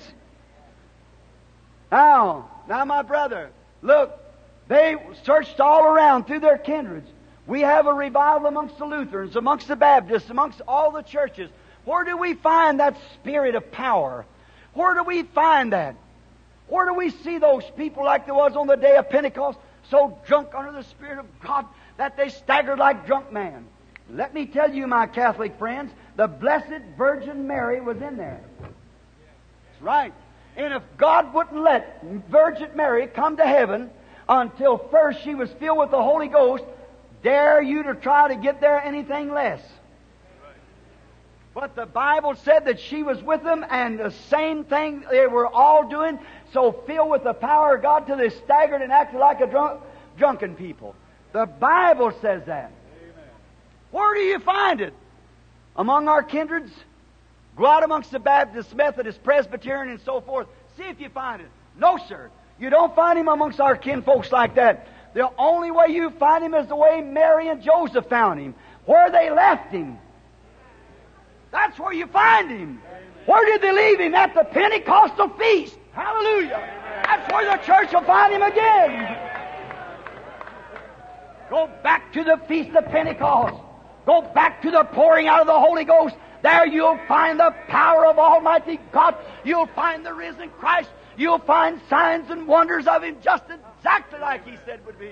Now, now my brother, look, they searched all around through their kindreds. We have a revival amongst the Lutherans, amongst the Baptists, amongst all the churches. Where do we find that spirit of power? Where do we find that? Where do we see those people like there was on the day of Pentecost, so drunk under the Spirit of God that they staggered like drunk men? Let me tell you, my Catholic friends, the Blessed Virgin Mary was in there. That's right. And if God wouldn't let Virgin Mary come to heaven until first she was filled with the Holy Ghost, dare you to try to get there anything less. But the Bible said that she was with them, and the same thing they were all doing, so filled with the power of God till they staggered and acted like a drunk, drunken people. The Bible says that. Amen. Where do you find it? Among our kindreds? Go out amongst the Baptists, Methodists, Presbyterian, and so forth. See if you find it. No, sir. You don't find Him amongst our kinfolks like that. The only way you find Him is the way Mary and Joseph found Him. Where they left Him. That's where you find Him. Where did they leave Him? At the Pentecostal feast. Hallelujah. That's where the church will find Him again. Go back to the Feast of Pentecost. Go back to the pouring out of the Holy Ghost. There you'll find the power of Almighty God. You'll find the risen Christ. You'll find signs and wonders of Him just exactly like He said would be.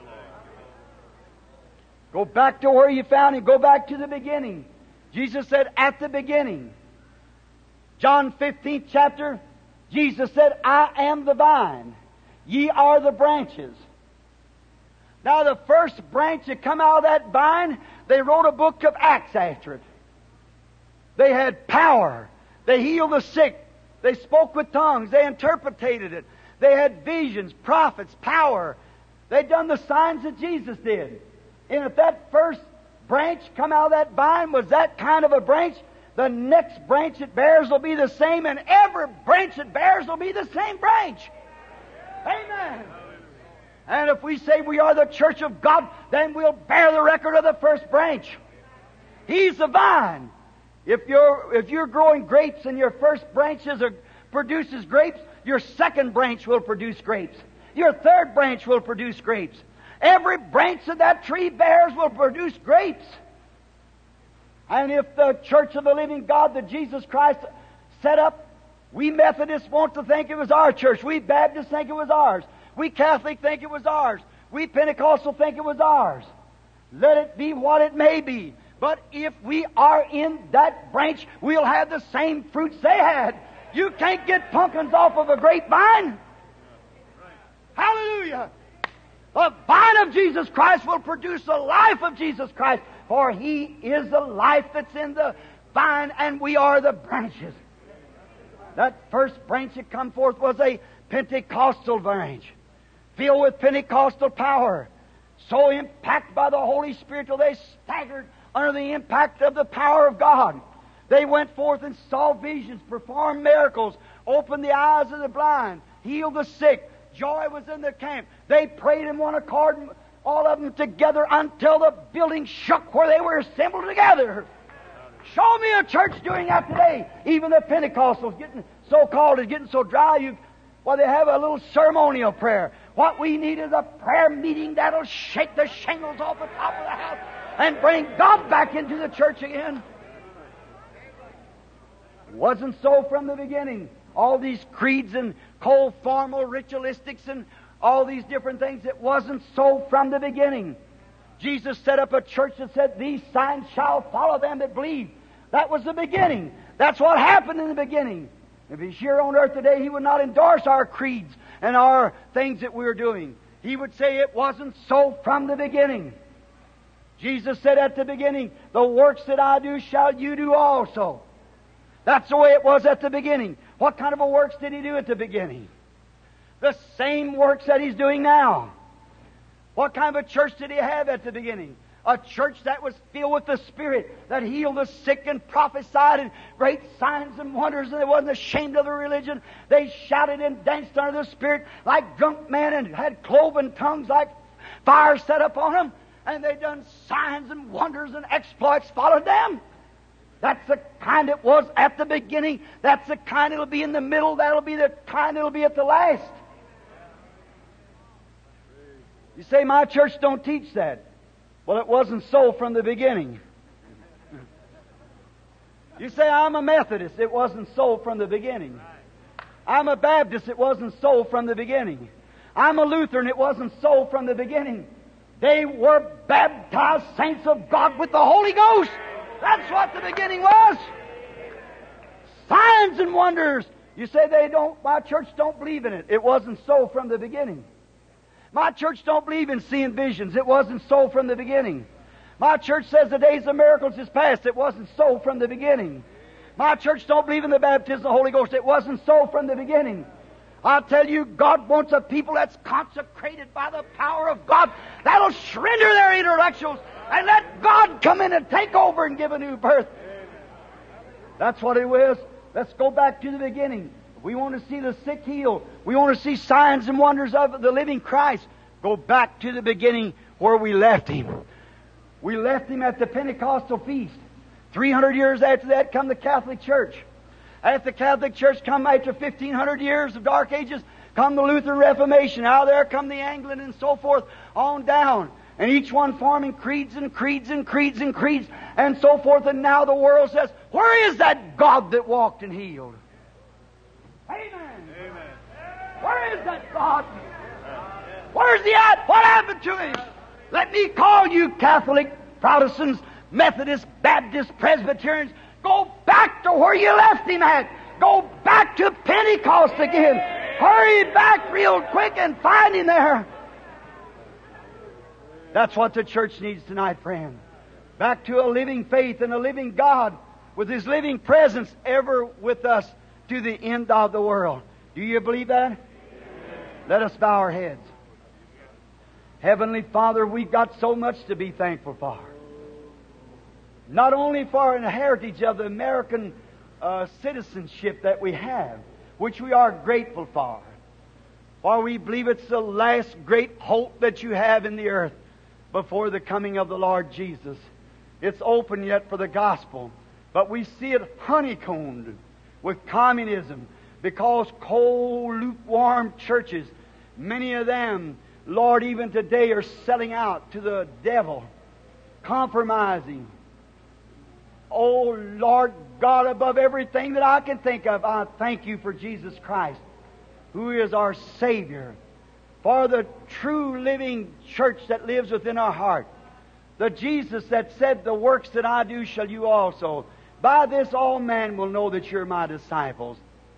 Go back to where you found Him. Go back to the beginning. Jesus said, at the beginning. John fifteenth chapter, Jesus said, I am the vine. Ye are the branches. Now the first branch that come out of that vine, they wrote a book of Acts after it. They had power. They healed the sick. They spoke with tongues. They interpreted it. They had visions, prophets, power. They'd done the signs that Jesus did. And if that first branch come out of that vine was that kind of a branch, the next branch it bears will be the same, and every branch it bears will be the same branch. Amen. And if we say we are the church of God, then we'll bear the record of the first branch. He's the vine. If you're, if you're growing grapes and your first branches are produces grapes, your second branch will produce grapes. Your third branch will produce grapes. Every branch of that tree bears will produce grapes. And if the Church of the Living God that Jesus Christ set up, we Methodists want to think it was our church. We Baptists think it was ours. We Catholic think it was ours. We Pentecostal think it was ours. Let it be what it may be. But if we are in that branch, we'll have the same fruits they had. You can't get pumpkins off of a grapevine. Hallelujah! The vine of Jesus Christ will produce the life of Jesus Christ, for He is the life that's in the vine, and we are the branches. That first branch that come forth was a Pentecostal branch, filled with Pentecostal power, so impacted by the Holy Spirit till they staggered under the impact of the power of God. They went forth and saw visions, performed miracles, opened the eyes of the blind, healed the sick. Joy was in the camp. They prayed in one accord, all of them together, until the building shook where they were assembled together. Show me a church doing that today. Even the Pentecostals, getting so-called, is getting so dry, you, well, they have a little ceremonial prayer. What we need is a prayer meeting that'll shake the shingles off the top of the house and bring God back into the church again. It wasn't so from the beginning. All these creeds and cold formal ritualistics and all these different things, it wasn't so from the beginning. Jesus set up a church that said, "These signs shall follow them that believe." That was the beginning. That's what happened in the beginning. If He's here on earth today, He would not endorse our creeds and our things that we're doing. He would say it wasn't so from the beginning. Jesus said at the beginning, "The works that I do shall you do also." That's the way it was at the beginning. What kind of a works did He do at the beginning? The same works that He's doing now. What kind of a church did He have at the beginning? A church that was filled with the Spirit, that healed the sick and prophesied and great signs and wonders, and they wasn't ashamed of their religion. They shouted and danced under the Spirit like drunk men and had cloven tongues like fire set upon them. And they done signs and wonders and exploits followed them. That's the kind it was at the beginning. That's the kind it'll be in the middle. That'll be the kind it'll be at the last. You say, "My church don't teach that." Well, it wasn't so from the beginning. You say, "I'm a Methodist." It wasn't so from the beginning. I'm a Baptist. It wasn't so from the beginning. I'm a Lutheran. It wasn't so from the beginning. They were baptized saints of God with the Holy Ghost. That's what the beginning was. Signs and wonders. You say they don't, my church don't believe in it. It wasn't so from the beginning. My church don't believe in seeing visions. It wasn't so from the beginning. My church says the days of miracles is past. It wasn't so from the beginning. My church don't believe in the baptism of the Holy Ghost. It wasn't so from the beginning. I'll tell you, God wants a people that's consecrated by the power of God, that'll surrender their intellectuals and let God come in and take over and give a new birth. That's what it was. Let's go back to the beginning. We want to see the sick healed. We want to see signs and wonders of the living Christ. Go back to the beginning where we left Him. We left Him at the Pentecostal feast. three hundred years after that come the Catholic Church. At the Catholic Church come after fifteen hundred years of Dark Ages, come the Lutheran Reformation. Out there come the Anglican and so forth on down. And each one forming creeds and creeds and creeds and creeds and so forth. And now the world says, where is that God that walked and healed? Amen. Amen. Where is that God? Where's He at? What happened to Him? Let me call you Catholic, Protestants, Methodists, Baptists, Presbyterians. Go back to where you left Him at. Go back to Pentecost again. Hurry back real quick and find Him there. That's what the church needs tonight, friend. Back to a living faith and a living God with His living presence ever with us to the end of the world. Do you believe that? Amen. Let us bow our heads. Heavenly Father, we've got so much to be thankful for. Not only for an heritage of the American uh, citizenship that we have, which we are grateful for, for we believe it's the last great hope that you have in the earth before the coming of the Lord Jesus. It's open yet for the gospel, but we see it honeycombed with communism, Because cold, lukewarm churches, many of them, Lord, even today are selling out to the devil, compromising. Oh, Lord God, above everything that I can think of, I thank You for Jesus Christ, who is our Savior, for the true living church that lives within our heart. The Jesus that said, the works that I do shall you also. By this all men will know that you're my disciples.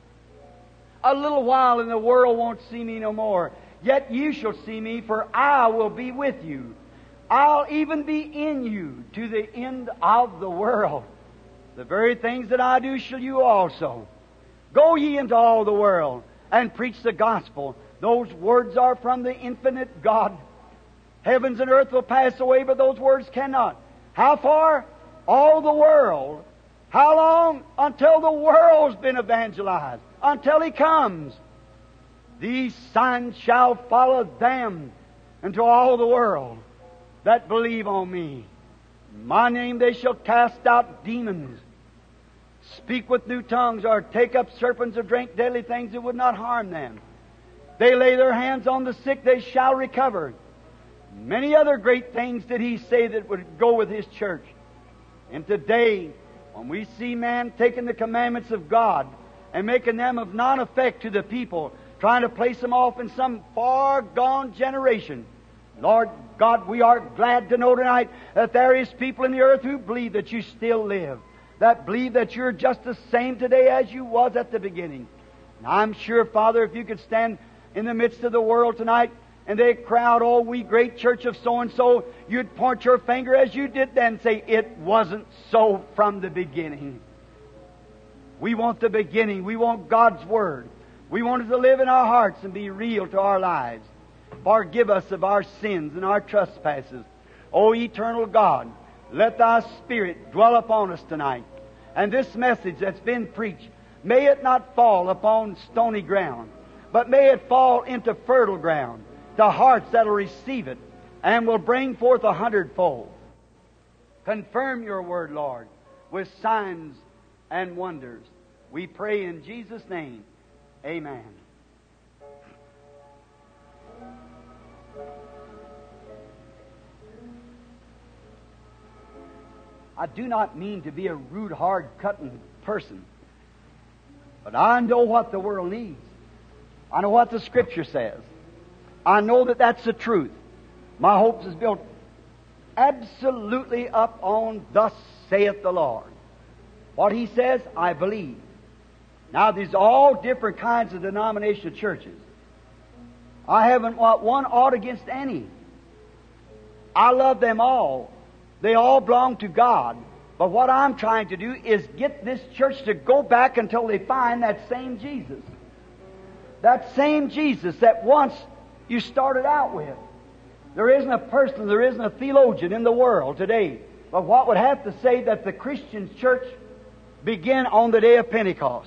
A little while and the world won't see me no more. Yet you shall see me, for I will be with you. I'll even be in you to the end of the world. The very things that I do shall you also. Go ye into all the world and preach the gospel. Those words are from the infinite God. Heavens and earth will pass away, but those words cannot. How far? All the world. How long? Until the world's been evangelized. Until He comes. These signs shall follow them into all the world that believe on Me. In My name they shall cast out demons, speak with new tongues, or take up serpents, or drink deadly things that would not harm them. They lay their hands on the sick, they shall recover. Many other great things did He say that would go with His church. And today, when we see man taking the commandments of God and making them of none effect to the people, trying to place them off in some far gone generation, Lord God, we are glad to know tonight that there is people in the earth who believe that You still live, that believe that You're just the same today as You was at the beginning. And I'm sure, Father, if You could stand in the midst of the world tonight and they crowd, oh, we great church of so-and-so, You'd point Your finger as You did then and say, it wasn't so from the beginning. We want the beginning. We want God's Word. We want it to live in our hearts and be real to our lives. Forgive us of our sins and our trespasses. O eternal God, let Thy Spirit dwell upon us tonight. And this message that's been preached, may it not fall upon stony ground, but may it fall into fertile ground, to hearts that will receive it and will bring forth a hundredfold. Confirm Your Word, Lord, with signs and wonders. We pray in Jesus' name. Amen. I do not mean to be a rude, hard-cutting person, but I know what the world needs. I know what the Scripture says. I know that that's the truth. My hopes is built absolutely up on thus saith the Lord. What He says, I believe. Now, there's all different kinds of denominational churches. I haven't one ought against any. I love them all. They all belong to God. But what I'm trying to do is get this church to go back until they find that same Jesus. That same Jesus that once you started out with. There isn't a person, there isn't a theologian in the world today, but what would have to say that the Christian church began on the day of Pentecost.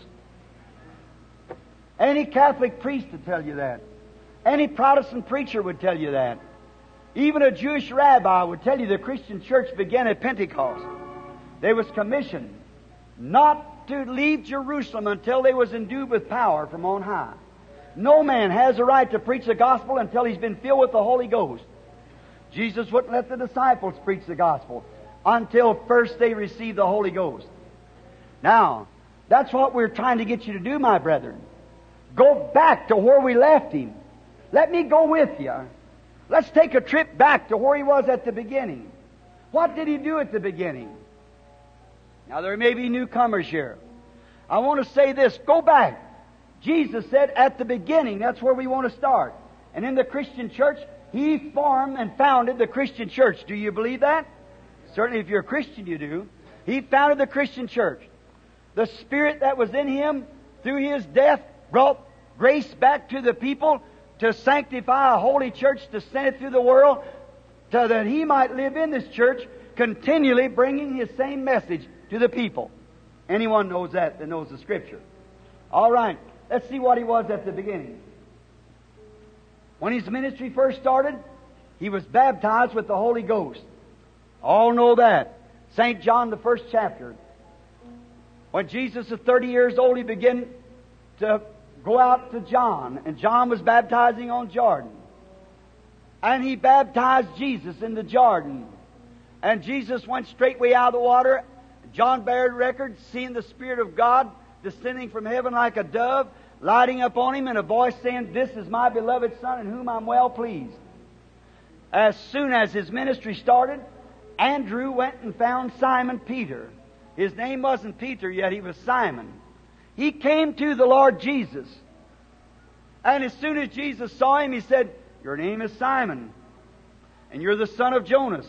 Any Catholic priest would tell you that. Any Protestant preacher would tell you that. Even a Jewish rabbi would tell you the Christian church began at Pentecost. They was commissioned not to leave Jerusalem until they was endued with power from on high. No man has a right to preach the gospel until he's been filled with the Holy Ghost. Jesus wouldn't let the disciples preach the gospel until first they received the Holy Ghost. Now, that's what we're trying to get you to do, my brethren. Go back to where we left Him. Let me go with you. Let's take a trip back to where He was at the beginning. What did He do at the beginning? Now, there may be newcomers here. I want to say this. Go back. Jesus said at the beginning, that's where we want to start. And in the Christian church, He formed and founded the Christian church. Do you believe that? Certainly if you're a Christian, you do. He founded the Christian church. The Spirit that was in Him through His death brought grace back to the people to sanctify a holy church, to send it through the world, so that He might live in this church, continually bringing His same message to the people. Anyone knows that that knows the Scripture. All right. Let's see what He was at the beginning. When His ministry first started, He was baptized with the Holy Ghost. All know that. Saint John, the first chapter. When Jesus was thirty years old, He began to go out to John, and John was baptizing on Jordan. And he baptized Jesus in the Jordan. And Jesus went straightway out of the water. John bared record, seeing the Spirit of God descending from heaven like a dove, lighting upon him, and a voice saying, "This is my beloved Son, in whom I'm well pleased." As soon as his ministry started, Andrew went and found Simon Peter. His name wasn't Peter yet, he was Simon. He came to the Lord Jesus. And as soon as Jesus saw him, he said, "Your name is Simon, and you're the son of Jonas."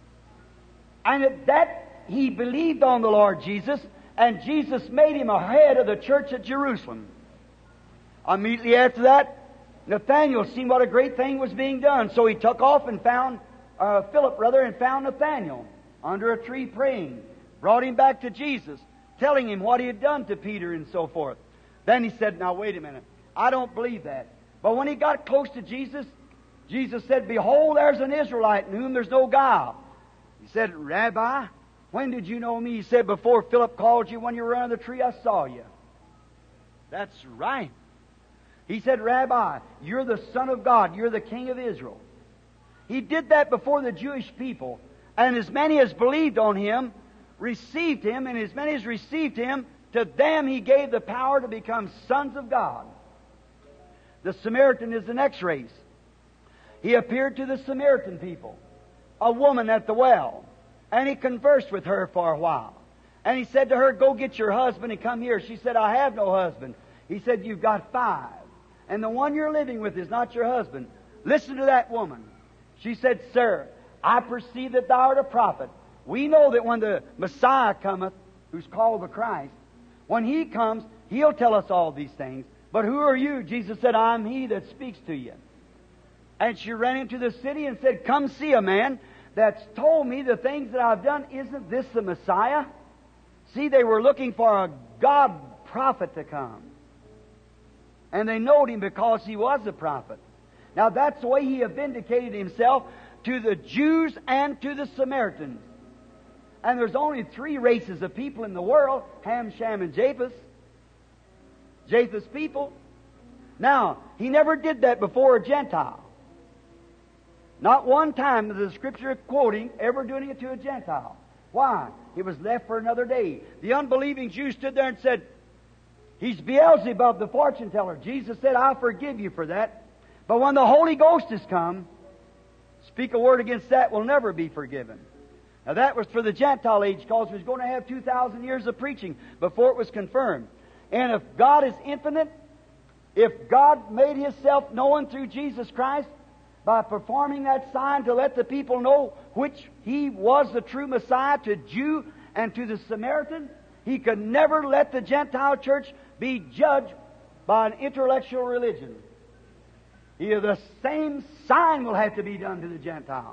And at that, he believed on the Lord Jesus, and Jesus made him a head of the church at Jerusalem. Immediately after that, Nathanael seen what a great thing was being done. So he took off and found uh, Philip, rather, and found Nathanael under a tree praying. Brought him back to Jesus, telling him what he had done to Peter and so forth. Then he said, "Now wait a minute. I don't believe that." But when he got close to Jesus, Jesus said, "Behold, there's an Israelite in whom there's no guile." He said, "Rabbi, when did you know me?" He said, "Before Philip called you when you were under the tree, I saw you." That's right. He said, "Rabbi, you're the Son of God. You're the King of Israel." He did that before the Jewish people. And as many as believed on Him, received Him, and as many as received Him, to them He gave the power to become sons of God. The Samaritan is the next race. He appeared to the Samaritan people, a woman at the well, and He conversed with her for a while. And He said to her, "Go get your husband and come here." She said, "I have no husband." He said, "You've got five, and the one you're living with is not your husband." Listen to that woman. She said, "Sir, I perceive that thou art a prophet. We know that when the Messiah cometh, who's called the Christ, when He comes, He'll tell us all these things. But who are you?" Jesus said, "I'm He that speaks to you." And she ran into the city and said, "Come see a man that's told me the things that I've done. Isn't this the Messiah?" See, they were looking for a God prophet to come. And they knowed Him because He was a prophet. Now that's the way He had vindicated Himself to the Jews and to the Samaritans. And there's only three races of people in the world: Ham, Shem, and Japheth. Japheth's people. Now, He never did that before a Gentile. Not one time is the Scripture quoting ever doing it to a Gentile. Why? It was left for another day. The unbelieving Jews stood there and said, "He's Beelzebub, the fortune teller." Jesus said, "I'll forgive you for that. But when the Holy Ghost has come, speak a word against that will never be forgiven." Now that was for the Gentile age, because it was going to have two thousand years of preaching before it was confirmed. And if God is infinite, if God made Himself known through Jesus Christ by performing that sign to let the people know which He was the true Messiah to Jew and to the Samaritan, He could never let the Gentile church be judged by an intellectual religion. Here, the same sign will have to be done to the Gentile.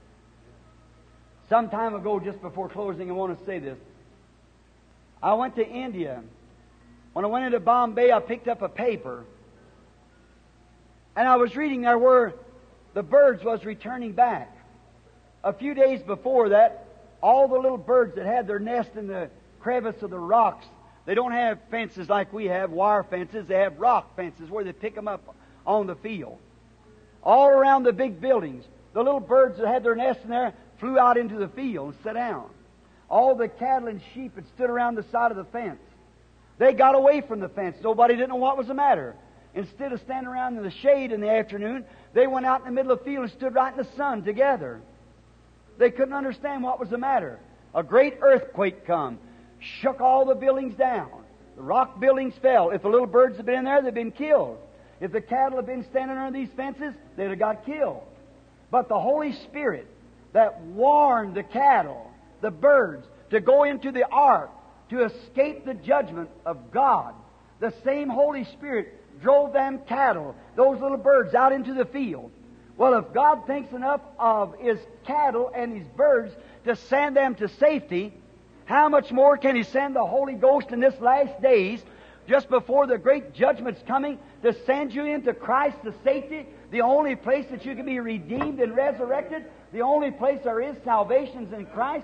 Some time ago, just before closing, I want to say this. I went to India. When I went into Bombay, I picked up a paper. And I was reading there where the birds was returning back. A few days before that, all the little birds that had their nest in the crevice of the rocks, they don't have fences like we have, wire fences. They have rock fences where they pick them up on the field. All around the big buildings, the little birds that had their nest in there flew out into the field and sat down. All the cattle and sheep had stood around the side of the fence. They got away from the fence. Nobody didn't know what was the matter. Instead of standing around in the shade in the afternoon, they went out in the middle of the field and stood right in the sun together. They couldn't understand what was the matter. A great earthquake come, shook all the buildings down. The rock buildings fell. If the little birds had been in there, they'd been killed. If the cattle had been standing under these fences, they'd have got killed. But the Holy Spirit that warned the cattle, the birds, to go into the ark to escape the judgment of God, the same Holy Spirit drove them cattle, those little birds, out into the field. Well, if God thinks enough of His cattle and His birds to send them to safety, how much more can He send the Holy Ghost in this last days, just before the great judgment's coming, to send you into Christ to safety, the only place that you can be redeemed and resurrected, the only place there is salvation is in Christ?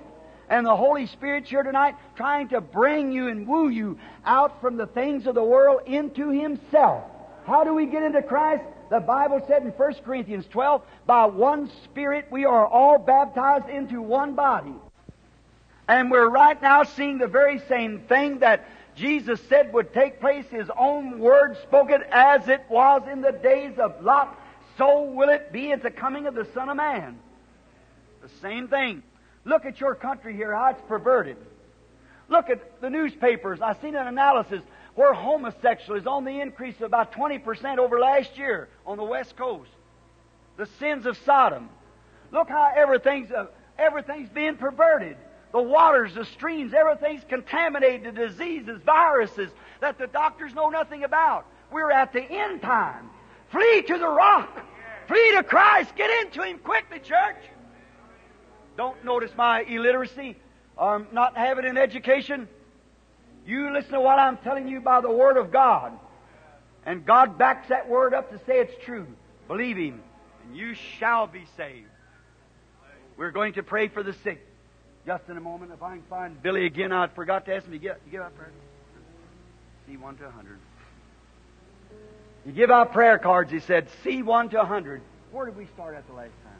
And the Holy Spirit's here tonight trying to bring you and woo you out from the things of the world into Himself. How do we get into Christ? The Bible said in First Corinthians twelve, by one Spirit we are all baptized into one body. And we're right now seeing the very same thing that Jesus said would take place. His own word spoken as it was in the days of Lot, so will it be at the coming of the Son of Man. The same thing. Look at your country here, how it's perverted. Look at the newspapers. I've seen an analysis where homosexual is on the increase of about twenty percent over last year on the West Coast. The sins of Sodom. Look how everything's, uh, everything's being perverted. The waters, the streams, everything's contaminated, the diseases, viruses that the doctors know nothing about. We're at the end time. Flee to the rock. Flee to Christ. Get into Him quickly, church. Don't notice my illiteracy or not having an education. You listen to what I'm telling you by the Word of God. And God backs that Word up to say it's true. Believe Him, and you shall be saved. We're going to pray for the sick. Just in a moment, if I can find Billy again, I forgot to ask him to give, give out prayer. C one to a hundred. You give out prayer cards, he said, C one to a hundred. Where did we start at the last time?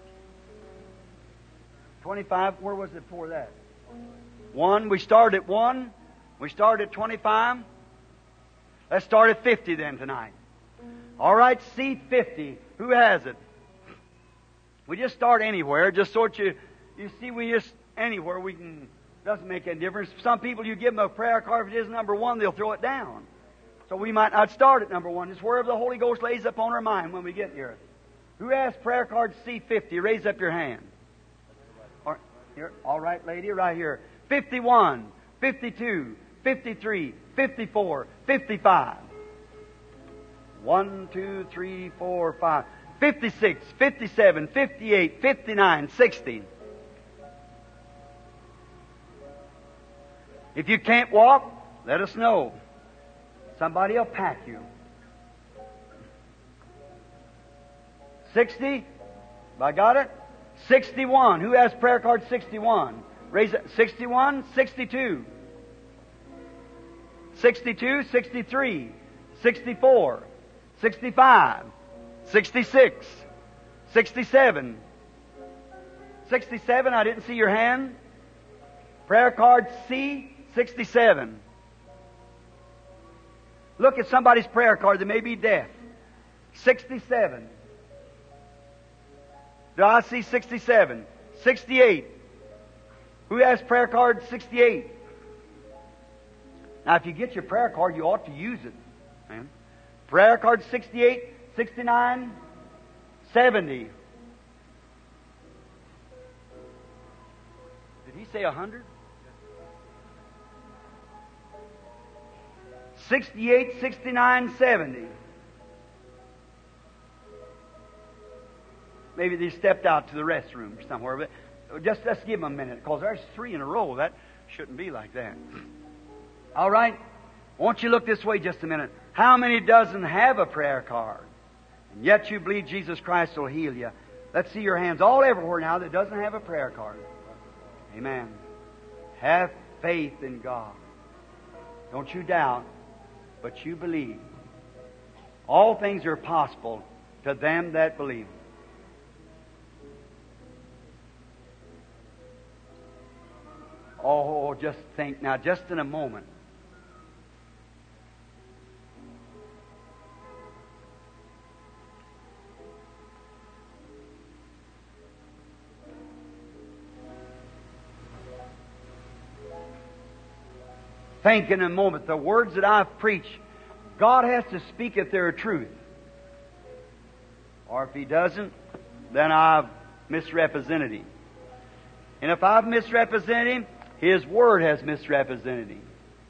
twenty-five. Where was it before that? One. We started at one. We started at twenty-five. Let's start at fifty then tonight. All right, C fifty. Who has it? We just start anywhere, just so that you, you see we just, anywhere we can, doesn't make any difference. Some people, you give them a prayer card, if it is number one, they'll throw it down. So we might not start at number one. It's wherever the Holy Ghost lays upon our mind when we get here. Who has prayer card C fifty? Raise up your hand. All right, here, all right, lady, right here. fifty-one, fifty-two, fifty-three, fifty-four, fifty-five. One, two, three, four, five. fifty-six, fifty-seven, fifty-eight, fifty-nine, sixty. If you can't walk, let us know. Somebody will pack you. sixty? I got it? sixty-one. Who has prayer card sixty-one? Raise it. sixty-one, sixty-two. sixty-two, sixty-three, sixty-four, sixty-five, sixty-six, sixty-seven. sixty-seven, I didn't see your hand. Prayer card C, sixty-seven. Look at somebody's prayer card that may be deaf. sixty-seven. Do I see sixty-seven? sixty-eight. Who has prayer card sixty-eight? Now, if you get your prayer card, you ought to use it. Man. Prayer card sixty-eight, sixty-nine, seventy. Did he say one hundred? sixty-eight, sixty-nine, seventy. Maybe they stepped out to the restroom somewhere. But just let's give them a minute, because there's three in a row. That shouldn't be like that. All right? Won't you look this way just a minute? How many doesn't have a prayer card? And yet you believe Jesus Christ will heal you. Let's see your hands all everywhere now that doesn't have a prayer card. Amen. Have faith in God. Don't you doubt, but you believe. All things are possible to them that believe. Oh, just think now, just in a moment. Think in a moment, the words that I've preached, God has to speak if they're truth. Or if He doesn't, then I've misrepresented Him. And if I've misrepresented Him, His Word has misrepresented Him.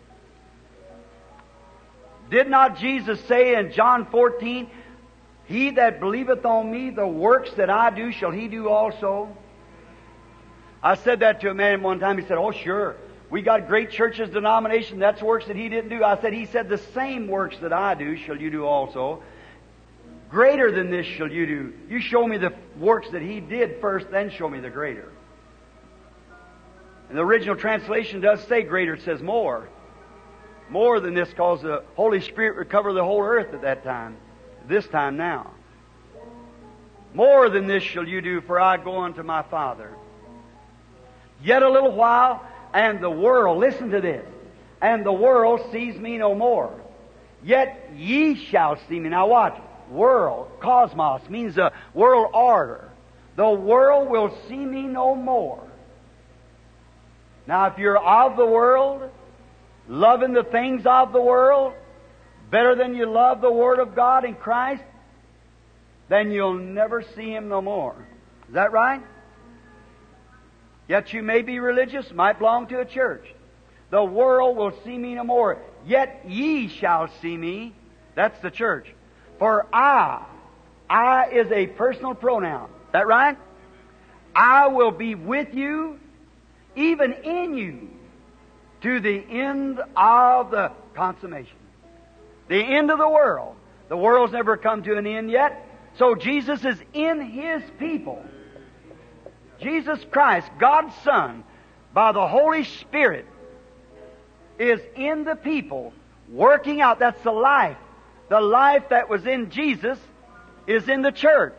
Did not Jesus say in John fourteen, He that believeth on Me, the works that I do shall he do also? I said that to a man one time. He said, oh, sure. We got great churches, denomination, that's works that he didn't do. I said, He said, the same works that I do shall you do also. Greater than this shall you do. You show me the works that He did first, then show me the greater. And the original translation does say greater. It says more. More than this, because the Holy Spirit would cover the whole earth at that time. This time now. More than this shall you do, for I go unto my Father. Yet a little while, and the world, listen to this, and the world sees me no more. Yet ye shall see me. Now watch. World, cosmos, means the world order. The world will see me no more. Now if you're of the world, loving the things of the world better than you love the Word of God in Christ, then you'll never see Him no more. Is that right? Yet you may be religious, might belong to a church. The world will see me no more. Yet ye shall see me. That's the church. For I, I is a personal pronoun. Is that right? I will be with you, even in you, to the end of the consummation. The end of the world. The world's never come to an end yet. So Jesus is in His people. Jesus Christ, God's Son, by the Holy Spirit, is in the people, working out. That's the life. The life that was in Jesus is in the church.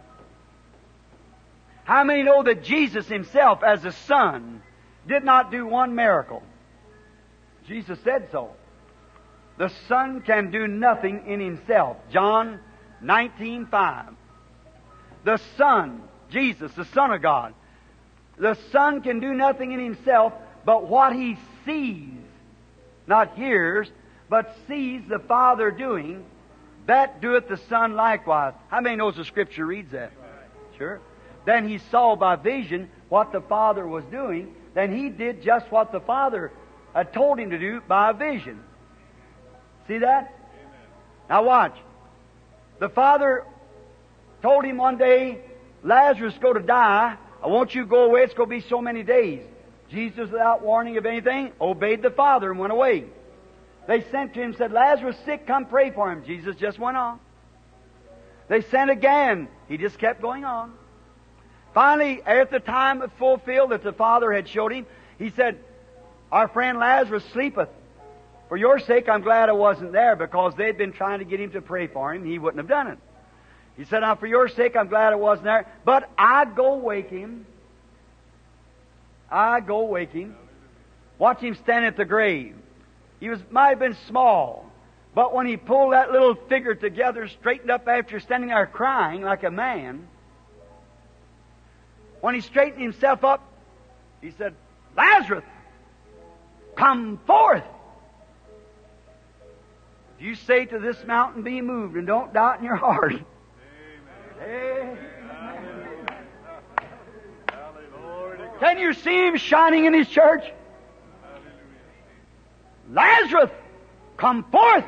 How many know that Jesus Himself, as the Son, did not do one miracle? Jesus said so. The Son can do nothing in Himself. John nineteen five. The Son, Jesus, the Son of God, the Son can do nothing in Himself but what He sees, not hears, but sees the Father doing, that doeth the Son likewise. How many knows the Scripture reads that? Sure. Then He saw by vision what the Father was doing. Then He did just what the Father had told Him to do by vision. See that? Amen. Now watch. The Father told Him one day, Lazarus is going to die. I want you to go away. It's going to be so many days. Jesus, without warning of anything, obeyed the Father and went away. They sent to Him and said, Lazarus is sick, come pray for him. Jesus just went on. They sent again. He just kept going on. Finally, at the time of fulfilled that the Father had showed Him, He said, our friend Lazarus sleepeth. For your sake, I'm glad I wasn't there, because they'd been trying to get Him to pray for him. He wouldn't have done it. He said, now for your sake, I'm glad I wasn't there, but I go wake him. I go wake him. Watch him stand at the grave. He was might have been small, but when he pulled that little figure together, straightened up after standing there crying like a man, when he straightened himself up, he said, Lazarus, come forth. If you say to this mountain, be moved, and don't doubt in your heart. Amen. Amen. Can you see Him shining in His church? Lazarus, come forth.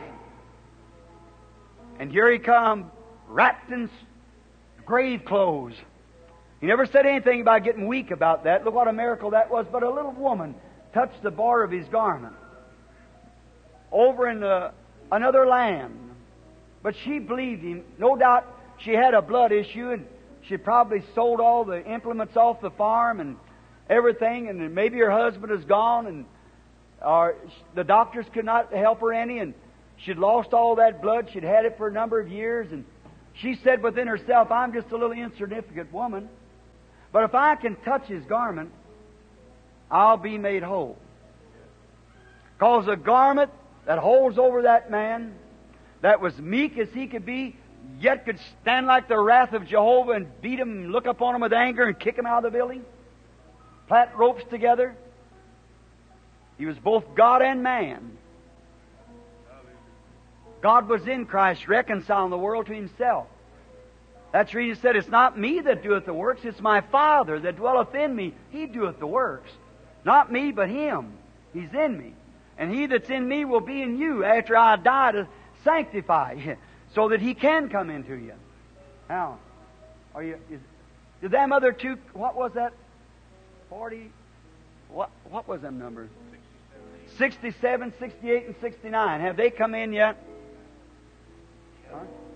And here he come, wrapped in grave clothes. He never said anything about getting weak about that. Look what a miracle that was. But a little woman touched the border of His garment over in uh, another land. But she believed Him. No doubt she had a blood issue, and she probably sold all the implements off the farm and everything, and maybe her husband is gone, and or the doctors could not help her any, and she'd lost all that blood. She'd had it for a number of years, and she said within herself, I'm just a little insignificant woman, but if I can touch His garment, I'll be made whole. Because the garment that holds over that man, that was meek as he could be, yet could stand like the wrath of Jehovah and beat him and look upon him with anger and kick him out of the building, plant ropes together. He was both God and man. God was in Christ, reconciling the world to Himself. That's the reason He said, it's not me that doeth the works, it's my Father that dwelleth in me. He doeth the works. Not me, but Him. He's in me. And He that's in me will be in you after I die to sanctify you, so that He can come into you. Now, are you, is, did them other two, what was that? Forty, what, what was them numbers? sixty-seven, sixty-eight, and sixty-nine. Have they come in yet? Huh?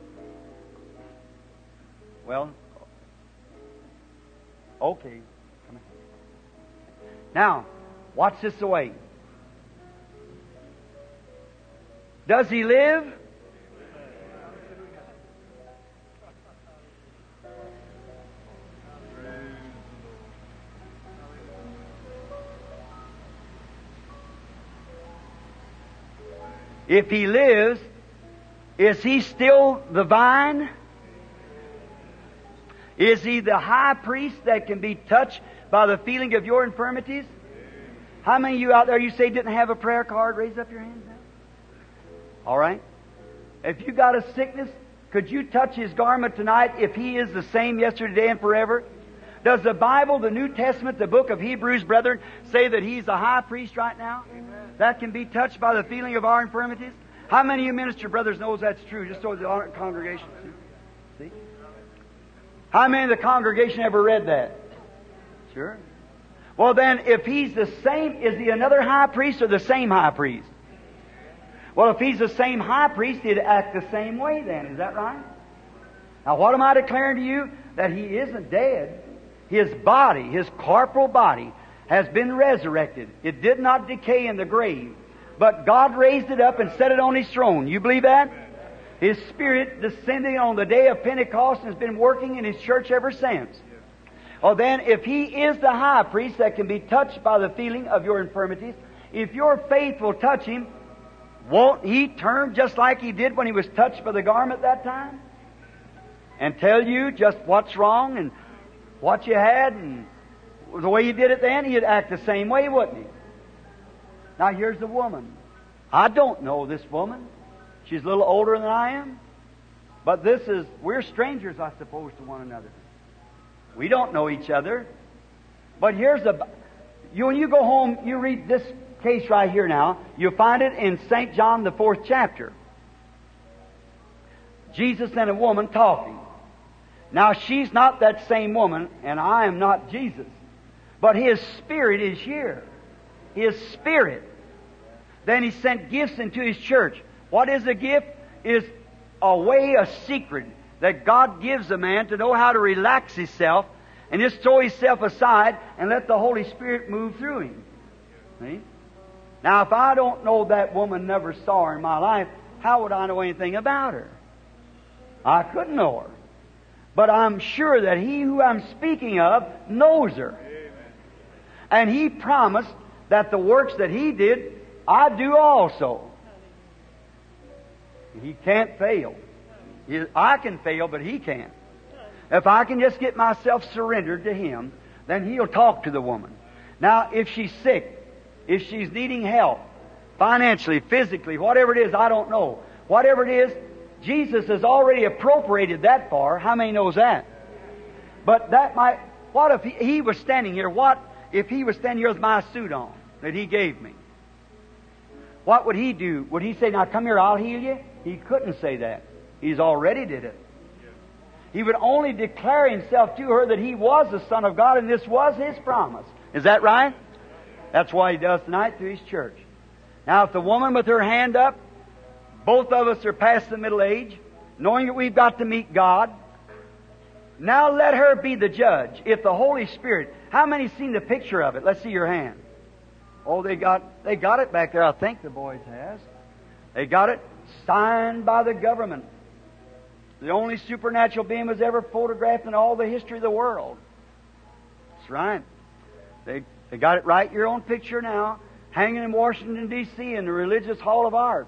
Well, okay. Now, Watch this away. Does he live? If he lives, is he still the vine? Is he the high priest that can be touched by the feeling of your infirmities? How many of you out there you say didn't have a prayer card? Raise up your hands now. All right. If you got a sickness, could you touch his garment tonight if he is the same yesterday, today, and forever? Does the Bible, the New Testament, the book of Hebrews, brethren, say that he's the high priest right now? Amen. That can be touched by the feeling of our infirmities? How many of you minister brothers knows that's true? Just so the congregation see. See? How many of the congregation ever read that? Sure. Well then, if he's the same, is he another high priest or the same high priest? Well, if he's the same high priest, he'd act the same way then. Is that right? Now, what am I declaring to you? That he isn't dead. His body, his corporal body, has been resurrected. It did not decay in the grave. But God raised it up and set it on His throne. You believe that? His Spirit descending on the day of Pentecost and has been working in His church ever since. Well then, if He is the high priest that can be touched by the feeling of your infirmities, if your faith will touch Him, won't He turn just like He did when He was touched by the garment that time? And tell you just what's wrong and what you had and the way you did it then? He'd act the same way, wouldn't He? Now here's the woman. I don't know this woman. She's a little older than I am. But this is, we're strangers, I suppose, to one another. We don't know each other. But here's the, you, when you go home, you read this case right here now. You'll find it in Saint John, the fourth chapter. Jesus and a woman talking. Now she's not that same woman, and I am not Jesus. But His Spirit is here. His Spirit. Then He sent gifts into His church. What is a gift? Is a way, a secret that God gives a man to know how to relax himself and just throw himself aside and let the Holy Spirit move through him. See? Now, if I don't know that woman, never saw her in my life, how would I know anything about her? I couldn't know her. But I'm sure that He who I'm speaking of knows her. And He promised that the works that He did, I do also. He can't fail. I can fail, but He can't. If I can just get myself surrendered to Him, then He'll talk to the woman. Now, if she's sick, if she's needing help, financially, physically, whatever it is, I don't know. Whatever it is, Jesus has already appropriated that far. How many knows that? But that might, what if he, he was standing here? What if He was standing here with my suit on that He gave me? What would He do? Would He say, now come here, I'll heal you? He couldn't say that. He's already did it. He would only declare Himself to her that He was the Son of God and this was His promise. Is that right? That's why He does tonight through His church. Now if the woman with her hand up, both of us are past the middle age, knowing that we've got to meet God, now let her be the judge. If the Holy Spirit, how many seen the picture of it? Let's see your hand. Oh, they got they got it back there. I think the boys has. They got it signed by the government. The only supernatural being was ever photographed in all the history of the world. That's right. They they got it right your own picture now, hanging in Washington, D C in the Religious Hall of Art.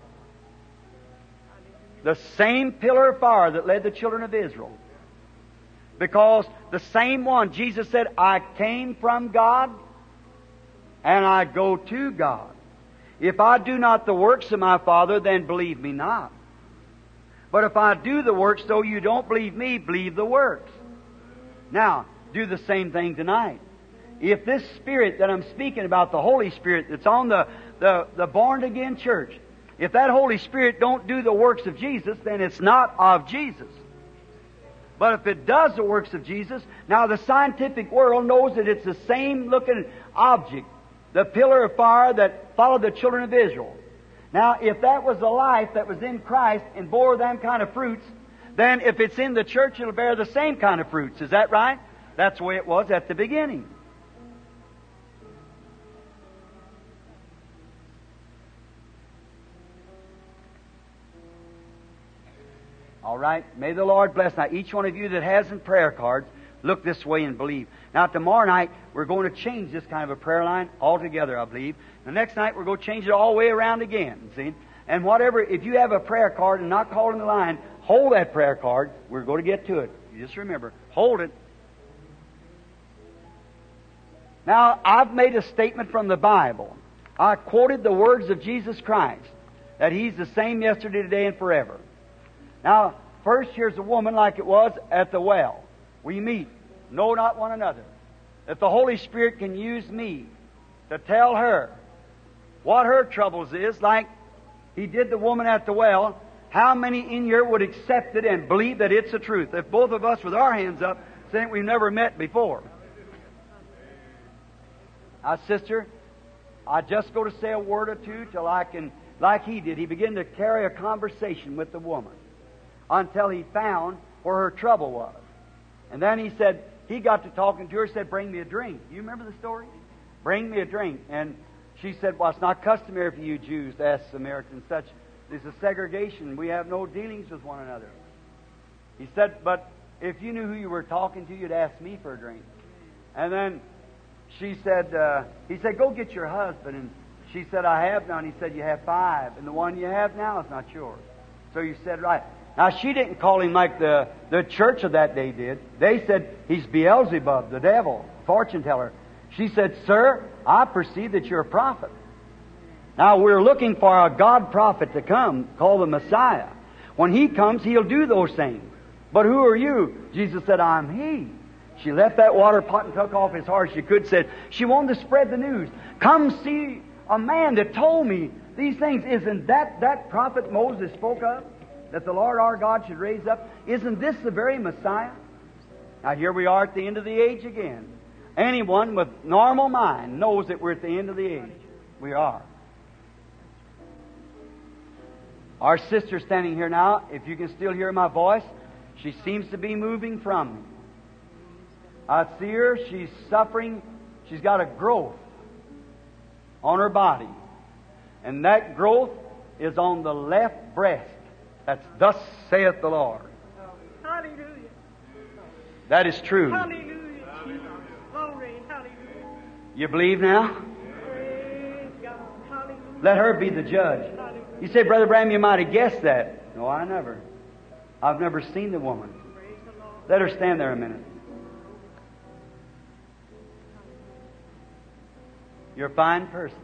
The same pillar of fire that led the children of Israel. Because the same one, Jesus said, I came from God and I go to God. If I do not the works of my Father, then believe me not. But if I do the works, though you don't believe me, believe the works. Now, do the same thing tonight. If this Spirit that I'm speaking about, the Holy Spirit that's on the, the, the born-again church, if that Holy Spirit don't do the works of Jesus, then it's not of Jesus. But if it does the works of Jesus, now the scientific world knows that it's the same looking object, the pillar of fire that followed the children of Israel. Now, if that was the life that was in Christ and bore them kind of fruits, then if it's in the church, it'll bear the same kind of fruits. Is that right? That's the way it was at the beginning. All right? May the Lord bless. Now, each one of you that hasn't prayer cards, look this way and believe. Now, tomorrow night, we're going to change this kind of a prayer line altogether, I believe. The next night, we're going to change it all the way around again, see? And whatever, if you have a prayer card and not called in the line, hold that prayer card. We're going to get to it. You just remember, hold it. Now, I've made a statement from the Bible. I quoted the words of Jesus Christ, that He's the same yesterday, today, and forever. Now, first, here's a woman like it was at the well. We meet, know not one another. That the Holy Spirit can use me to tell her what her troubles is, like He did the woman at the well. How many in here would accept it and believe that it's the truth? If both of us with our hands up saying we've never met before. Now, sister, I just go to say a word or two till I can, like he did, he began to carry a conversation with the woman until he found where her trouble was. And then he said, he got to talking to her, said, bring me a drink. You remember the story? Bring me a drink. And she said, well, it's not customary for you Jews to ask Samaritans such. There's a segregation. We have no dealings with one another. He said, but if you knew who you were talking to, you'd ask me for a drink. And then she said, uh, he said, go get your husband. And she said, I have none. He said, you have five. And the one you have now is not yours. So you said, right. Now, she didn't call him like the, the church of that day did. They said, he's Beelzebub, the devil, fortune teller. She said, sir, I perceive that you're a prophet. Now, we're looking for a God prophet to come, called the Messiah. When He comes, He'll do those things. But who are you? Jesus said, I'm He. She left that water pot and took off as hard as she could, said, she wanted to spread the news. Come see a man that told me these things. Isn't that that prophet Moses spoke of? That the Lord our God should raise up? Isn't this the very Messiah? Now here we are at the end of the age again. Anyone with normal mind knows that we're at the end of the age. We are. Our sister standing here now, if you can still hear my voice, she seems to be moving from me. I see her, she's suffering, she's got a growth on her body. And that growth is on the left breast. That's thus saith the Lord. Hallelujah. That is true. Hallelujah. Glory. Hallelujah. You believe now? Praise God. Hallelujah. Let her be the judge. Hallelujah. You say, Brother Branham, you might have guessed that. No, I never. I've never seen the woman. Praise the Lord. Let her stand there a minute. You're a fine person.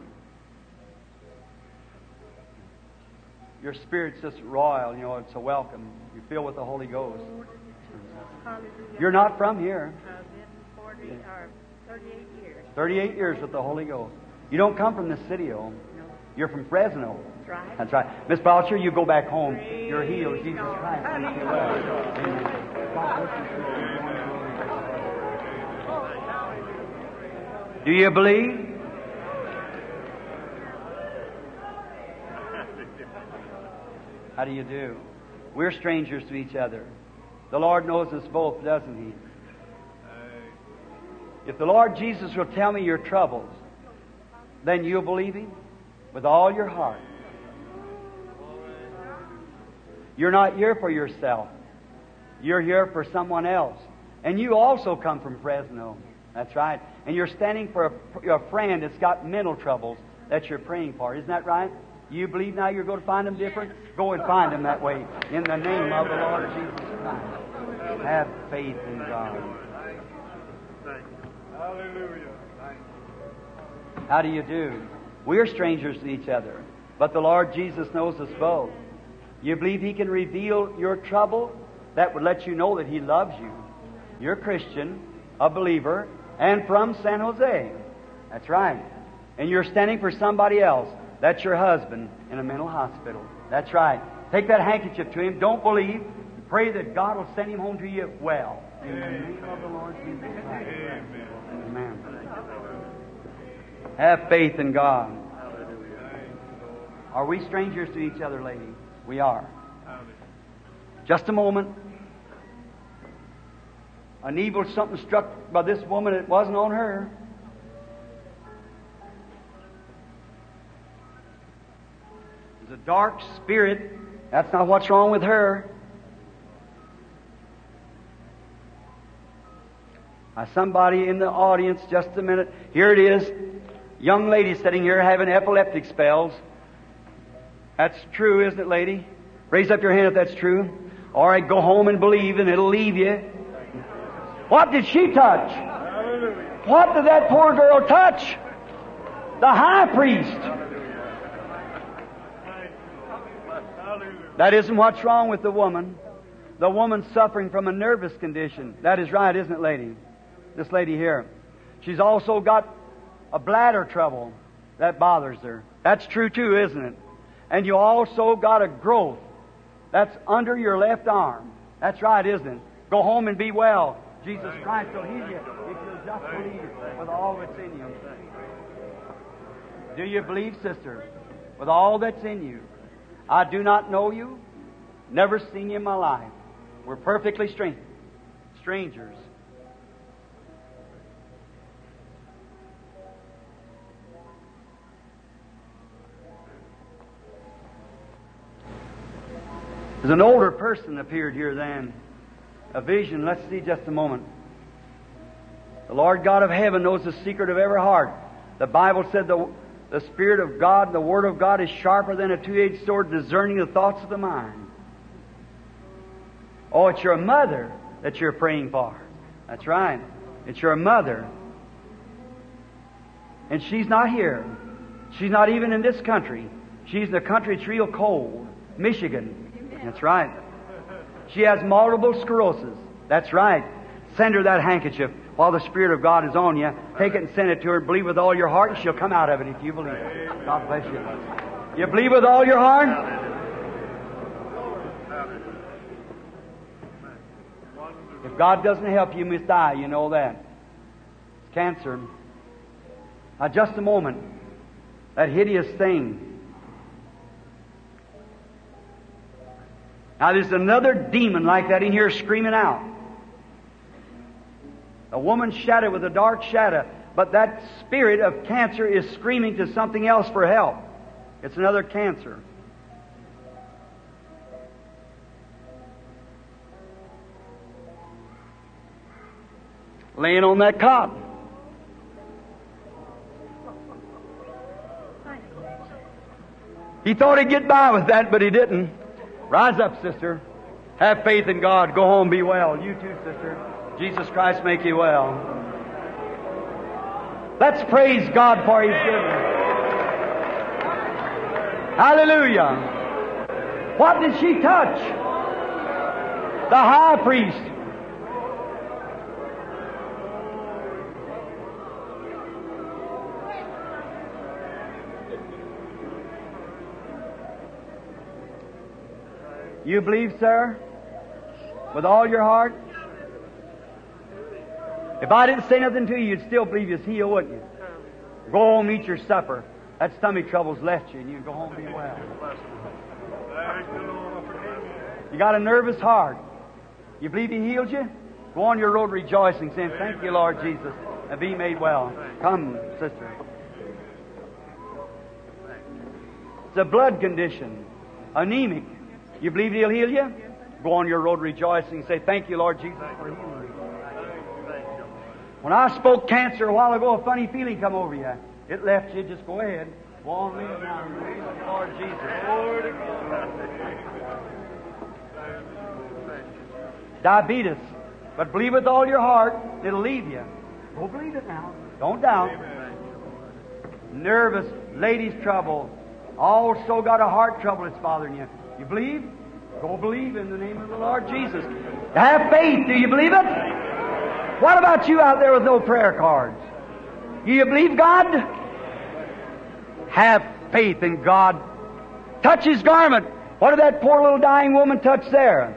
Your spirit's just royal, you know, it's a welcome. You feel with the Holy Ghost. Hallelujah. You're not from here. I've been forty or thirty-eight years. thirty-eight years with the Holy Ghost. You don't come from the city, oh. No. You're from Fresno. That's right. That's right. Miss Boucher, you go back home. Praise You're healed. Jesus God. Christ. Thank you, well. Amen. God bless you. Do you believe? How do you do? We're strangers to each other. The Lord knows us both, doesn't He? If the Lord Jesus will tell me your troubles, then you'll believe Him with all your heart. You're not here for yourself. You're here for someone else. And you also come from Fresno. That's right. And you're standing for a, a friend that's got mental troubles that you're praying for. Isn't that right? You believe now you're going to find them different? Go and find them that way. In the name of the Lord Jesus Christ. Have faith in God. Hallelujah. How do you do? We're strangers to each other. But the Lord Jesus knows us both. You believe He can reveal your trouble? That would let you know that He loves you. You're a Christian, a believer, and from San Jose. That's right. And you're standing for somebody else. That's your husband in a mental hospital. That's right. Take that handkerchief to him. Don't believe. Pray that God will send him home to you well. In the name of the Lord Jesus Christ. Amen. Have faith in God. Are we strangers to each other, lady? We are. Just a moment. An evil something struck by this woman. It wasn't on her. There's a dark spirit. That's not what's wrong with her. Uh, somebody in the audience, just a minute. Here it is. Young lady sitting here having epileptic spells. That's true, isn't it, lady? Raise up your hand if that's true. All right, go home and believe, and it'll leave you. What did she touch? What did that poor girl touch? The high priest. That isn't what's wrong with the woman. The woman's suffering from a nervous condition. That is right, isn't it, lady? This lady here. She's also got a bladder trouble that bothers her. That's true too, isn't it? And you also got a growth that's under your left arm. That's right, isn't it? Go home and be well. Jesus Christ will heal you if you'll just believe with all that's in you. Do you believe, sister? With all that's in you. I do not know you. Never seen you in my life. We're perfectly strange, strangers. There's an older person appeared here then. A vision. Let's see just a moment. The Lord God of heaven knows the secret of every heart. The Bible said the, the Spirit of God, the Word of God is sharper than a two-edged sword, discerning the thoughts of the mind. Oh, it's your mother that you're praying for. That's right. It's your mother. And she's not here. She's not even in this country. She's in a country that's real cold. Michigan. That's right. She has multiple sclerosis. That's right. Send her that handkerchief while the Spirit of God is on you. Take it and send it to her. Believe with all your heart and she'll come out of it if you believe it. God bless you. You believe with all your heart? If God doesn't help you, you must die. You know that. It's cancer. Now, just a moment. That hideous thing. Now, there's another demon like that in here screaming out. A woman's shadow with a dark shadow. But that spirit of cancer is screaming to something else for help. It's another cancer. Laying on that cot. He thought he'd get by with that, but he didn't. Rise up, sister. Have faith in God. Go home, be well. You too, sister. Jesus Christ make you well. Let's praise God for His goodness. Hallelujah. What did she touch? The high priest. You believe, sir? With all your heart? If I didn't say nothing to you, you'd still believe you're healed, wouldn't you? Go home, eat your supper. That stomach trouble's left you, and you can go home and be well. You got a nervous heart. You believe He healed you? Go on your road rejoicing, saying, thank you, Lord Jesus, and be made well. Come, sister. It's a blood condition. Anemic. You believe He'll heal you? Go on your road rejoicing and say, thank you, Lord Jesus, for healing me. When I spoke cancer a while ago, a funny feeling come over you. It left you. Just go ahead. Go on, leave it now. Lord Jesus. Diabetes. But believe with all your heart, it'll leave you. Go believe it now. Don't doubt. Nervous, ladies' trouble. Also got a heart trouble that's bothering you. You believe? Go believe in the name of the Lord Jesus. Have faith. Do you believe it? What about you out there with no prayer cards? Do you believe God? Have faith in God. Touch His garment. What did that poor little dying woman touch there?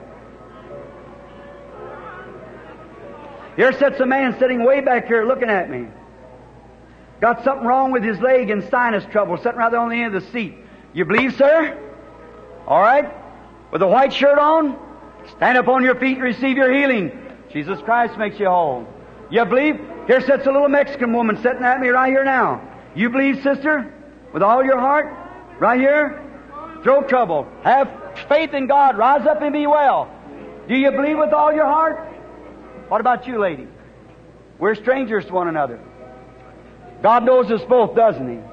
Here sits a man sitting way back here looking at me. Got something wrong with his leg and sinus trouble, sitting right there on the end of the seat. You believe, sir? All right. With a white shirt on, stand up on your feet and receive your healing. Jesus Christ makes you whole. You believe? Here sits a little Mexican woman sitting at me right here now. You believe, sister? With all your heart? Right here? Throat trouble. Have faith in God. Rise up and be well. Do you believe with all your heart? What about you, lady? We're strangers to one another. God knows us both, doesn't He?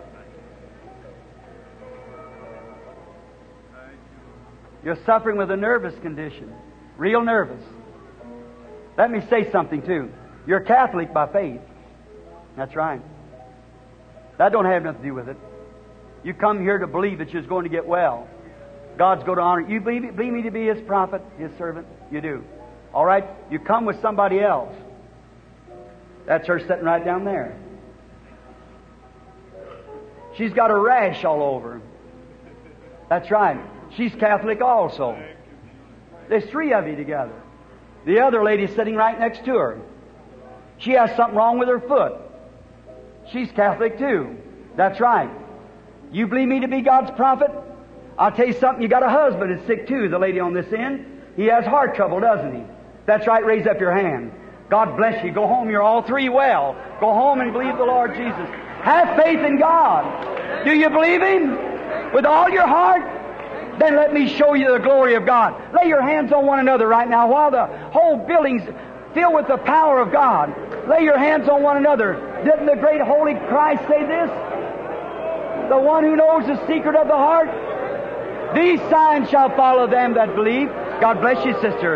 You're suffering with a nervous condition. Real nervous. Let me say something too. You're Catholic by faith. That's right. That don't have nothing to do with it. You come here to believe that you're going to get well. God's going to honor you. You believe, believe me to be His prophet, His servant? You do. All right? You come with somebody else. That's her sitting right down there. She's got a rash all over. That's right. She's Catholic also. There's three of you together. The other lady's sitting right next to her. She has something wrong with her foot. She's Catholic too. That's right. You believe me to be God's prophet? I'll tell you something. You got a husband that's sick too, the lady on this end. He has heart trouble, doesn't he? That's right. Raise up your hand. God bless you. Go home. You're all three well. Go home and believe the Lord Jesus. Have faith in God. Do you believe Him? With all your heart? Then let me show you the glory of God. Lay your hands on one another right now while the whole building's filled with the power of God. Lay your hands on one another. Didn't the great holy Christ say this? The one who knows the secret of the heart? These signs shall follow them that believe. God bless you, sister.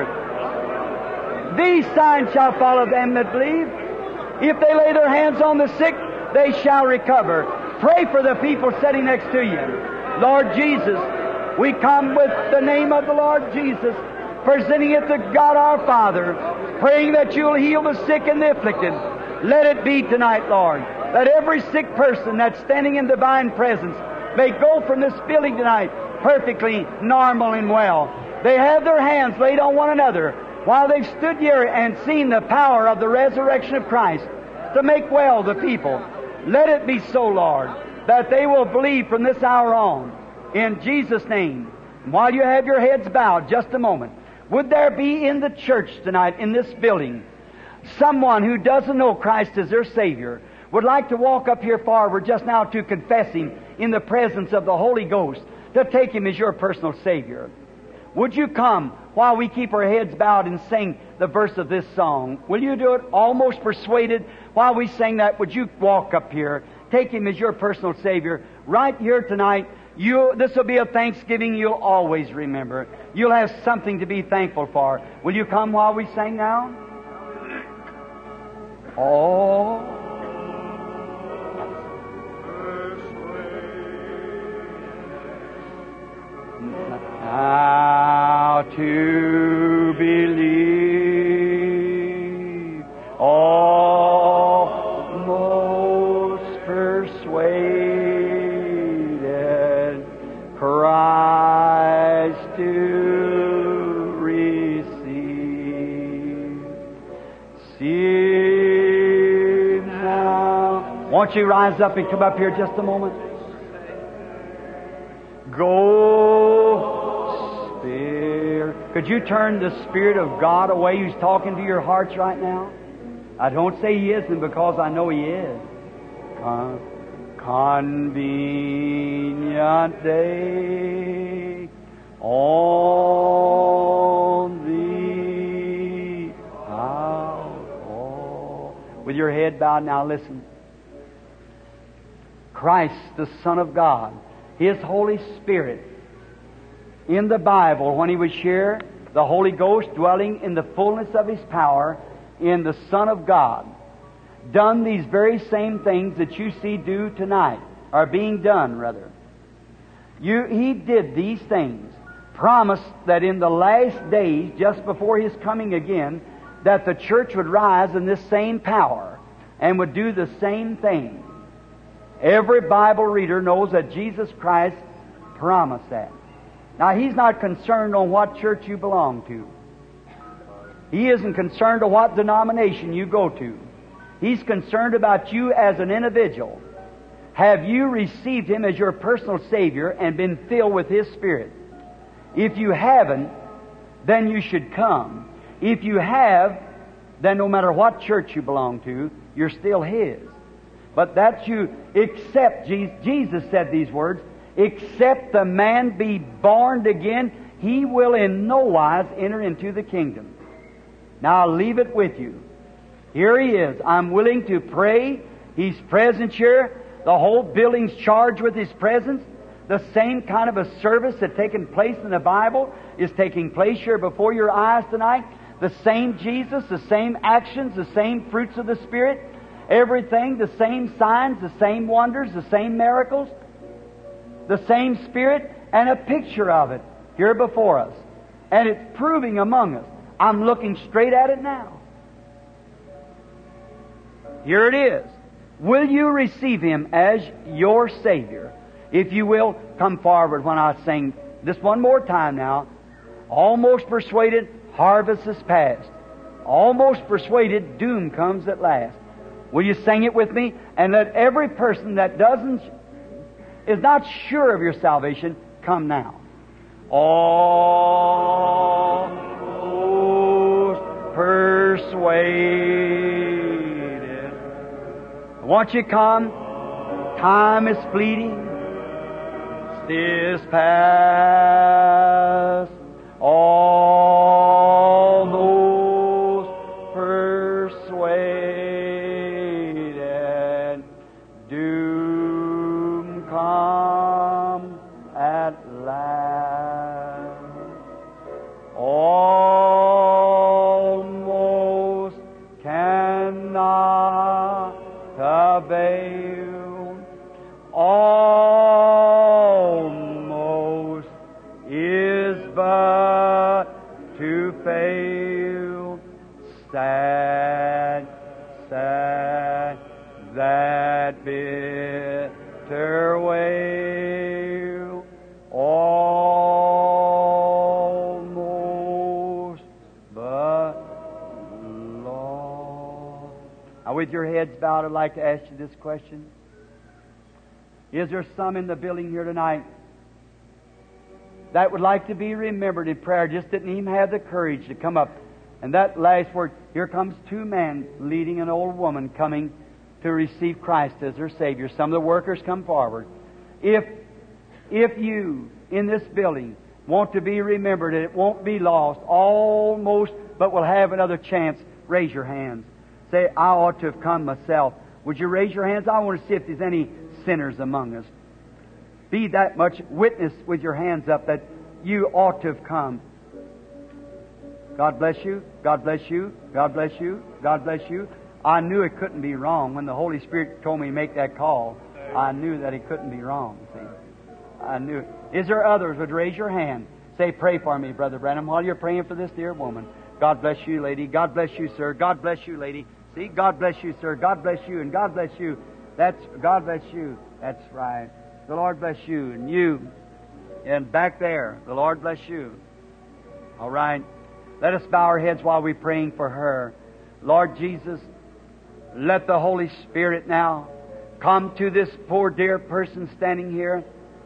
These signs shall follow them that believe. If they lay their hands on the sick, they shall recover. Pray for the people sitting next to you. Lord Jesus, we come with the name of the Lord Jesus, presenting it to God our Father, praying that You'll heal the sick and the afflicted. Let it be tonight, Lord, that every sick person that's standing in divine presence may go from this building tonight perfectly normal and well. They have their hands laid on one another while they've stood here and seen the power of the resurrection of Christ to make well the people. Let it be so, Lord, that they will believe from this hour on. In Jesus' name. And while you have your heads bowed, just a moment, would there be in the church tonight, in this building, someone who doesn't know Christ as their Savior, would like to walk up here forward just now to confess Him in the presence of the Holy Ghost, to take Him as your personal Savior? Would you come while we keep our heads bowed and sing the verse of this song? Will you do it? Almost persuaded. While we sing that, would you walk up here, take Him as your personal Savior, right here tonight? You, this will be a Thanksgiving you'll always remember. You'll have something to be thankful for. Will you come while we sing now? Oh. How to believe, almost persuaded, Christ to receive. See now. Won't you rise up and come up here just a moment? Go. Could you turn the Spirit of God away who's talking to your hearts right now? I don't say He isn't, because I know He is. Con- convenient day on the hour. With your head bowed now, listen. Christ, the Son of God, His Holy Spirit, in the Bible, when He was here, the Holy Ghost dwelling in the fullness of His power in the Son of God, done these very same things that you see do tonight, are being done, rather. You, He did these things, promised that in the last days, just before His coming again, that the church would rise in this same power and would do the same thing. Every Bible reader knows that Jesus Christ promised that. Now, He's not concerned on what church you belong to. He isn't concerned on what denomination you go to. He's concerned about you as an individual. Have you received Him as your personal Savior and been filled with His Spirit? If you haven't, then you should come. If you have, then no matter what church you belong to, you're still His. But that you accept, Jesus said these words, except the man be born again, he will in no wise enter into the kingdom. Now I'll leave it with you. Here He is. I'm willing to pray. He's present here. The whole building's charged with His presence. The same kind of a service that's taken place in the Bible is taking place here before your eyes tonight. The same Jesus, the same actions, the same fruits of the Spirit, everything, the same signs, the same wonders, the same miracles, the same Spirit, and a picture of it here before us. And it's proving among us. I'm looking straight at it now. Here it is. Will you receive Him as your Savior? If you will, come forward when I sing this one more time now. Almost persuaded, harvest is past. Almost persuaded, doom comes at last. Will you sing it with me? And let every person that doesn't, is not sure of your salvation, come now. Almost persuaded. Won't you come? Time is fleeting. This past. Almost persuaded. Doom come at last. Almost cannot avail. Almost is but to fail. Sad, sad, that bitter wail. Almost but lost. Now, with your heads bowed, I'd like to ask you this question. Is there some in the building here tonight that would like to be remembered in prayer, just didn't even have the courage to come up? And that last word, here comes two men leading an old woman coming to receive Christ as their Savior. Some of the workers come forward. If, if you in this building want to be remembered and it won't be lost, almost, but will have another chance, raise your hands. Say, I ought to have come myself. Would you raise your hands? I want to see if there's any sinners among us. Be that much witness with your hands up that you ought to have come. God bless you. God bless you. God bless you. God bless you. I knew it couldn't be wrong. When the Holy Spirit told me to make that call, I knew that it couldn't be wrong. See? I knew it. Is there others? Would raise your hand. Say, pray for me, Brother Branham, while you're praying for this dear woman. God bless you, lady. God bless you, sir. God bless you, lady. See, God bless you, sir. God bless you, and God bless you. That's, God bless you. That's right. The Lord bless you, and you. And back there, the Lord bless you. All right. Let us bow our heads while we're praying for her. Lord Jesus, let the Holy Spirit now come to this poor dear person standing here.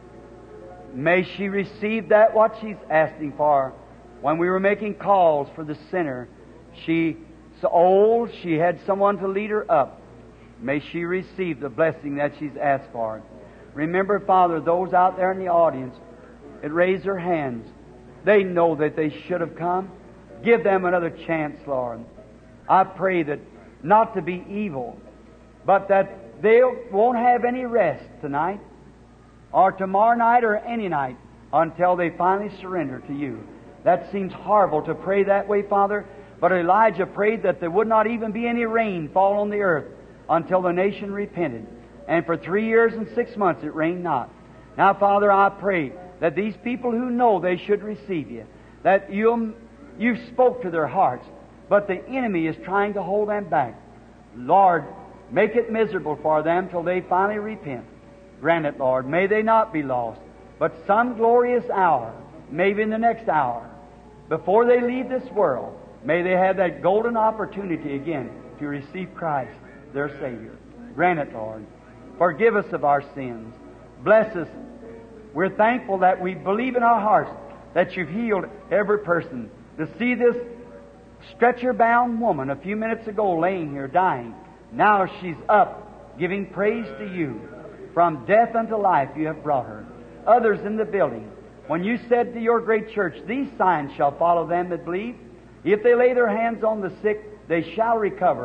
May she receive that what she's asking for. When we were making calls for the sinner, she's so old, she had someone to lead her up. May she receive the blessing that she's asked for. Remember, Father, those out there in the audience that raise their hands, they know that they should have come. Give them another chance, Lord. I pray that not to be evil, but that they won't have any rest tonight or tomorrow night or any night until they finally surrender to you. That seems horrible to pray that way, Father, but Elijah prayed that there would not even be any rain fall on the earth until the nation repented. And for three years and six months it rained not. Now, Father, I pray that these people who know they should receive you, that you'll, you spoke to their hearts, but the enemy is trying to hold them back. Lord, make it miserable for them till they finally repent. Grant it, Lord. May they not be lost, but some glorious hour, maybe in the next hour, before they leave this world, may they have that golden opportunity again to receive Christ, their Savior. Grant it, Lord. Forgive us of our sins. Bless us. We're thankful that we believe in our hearts that you've healed every person. To see this stretcher-bound woman a few minutes ago laying here dying, now she's up giving praise to you. From death unto life you have brought her. Others in the building, when you said to your great church, these signs shall follow them that believe. If they lay their hands on the sick, they shall recover.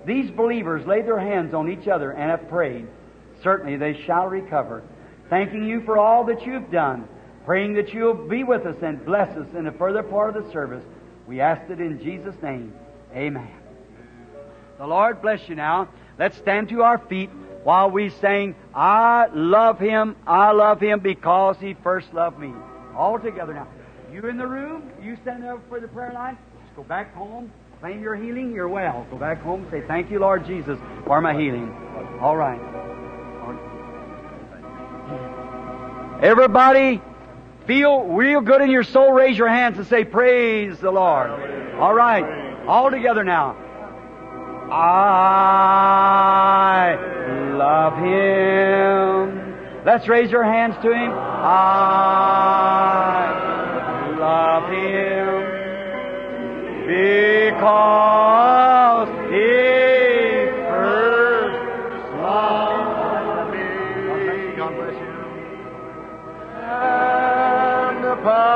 these believers laid their hands on each other and have prayed, certainly they shall recover. Thanking you for all that you've done, praying that you'll be with us and bless us in the further part of the service. We ask it in Jesus' name. Amen. The Lord bless you now. Let's stand to our feet while we sing, I love Him, I love Him because He first loved me. All together now. You in the room, you stand there for the prayer line, just go back home, claim your healing, you're well. Go back home and say, thank you, Lord Jesus, for my healing. All right. Everybody feel real good in your soul. Raise your hands and say, praise the Lord. All right. All together now. I love Him. Let's raise your hands to Him. I love Him because He first loved me. God bless you. And the power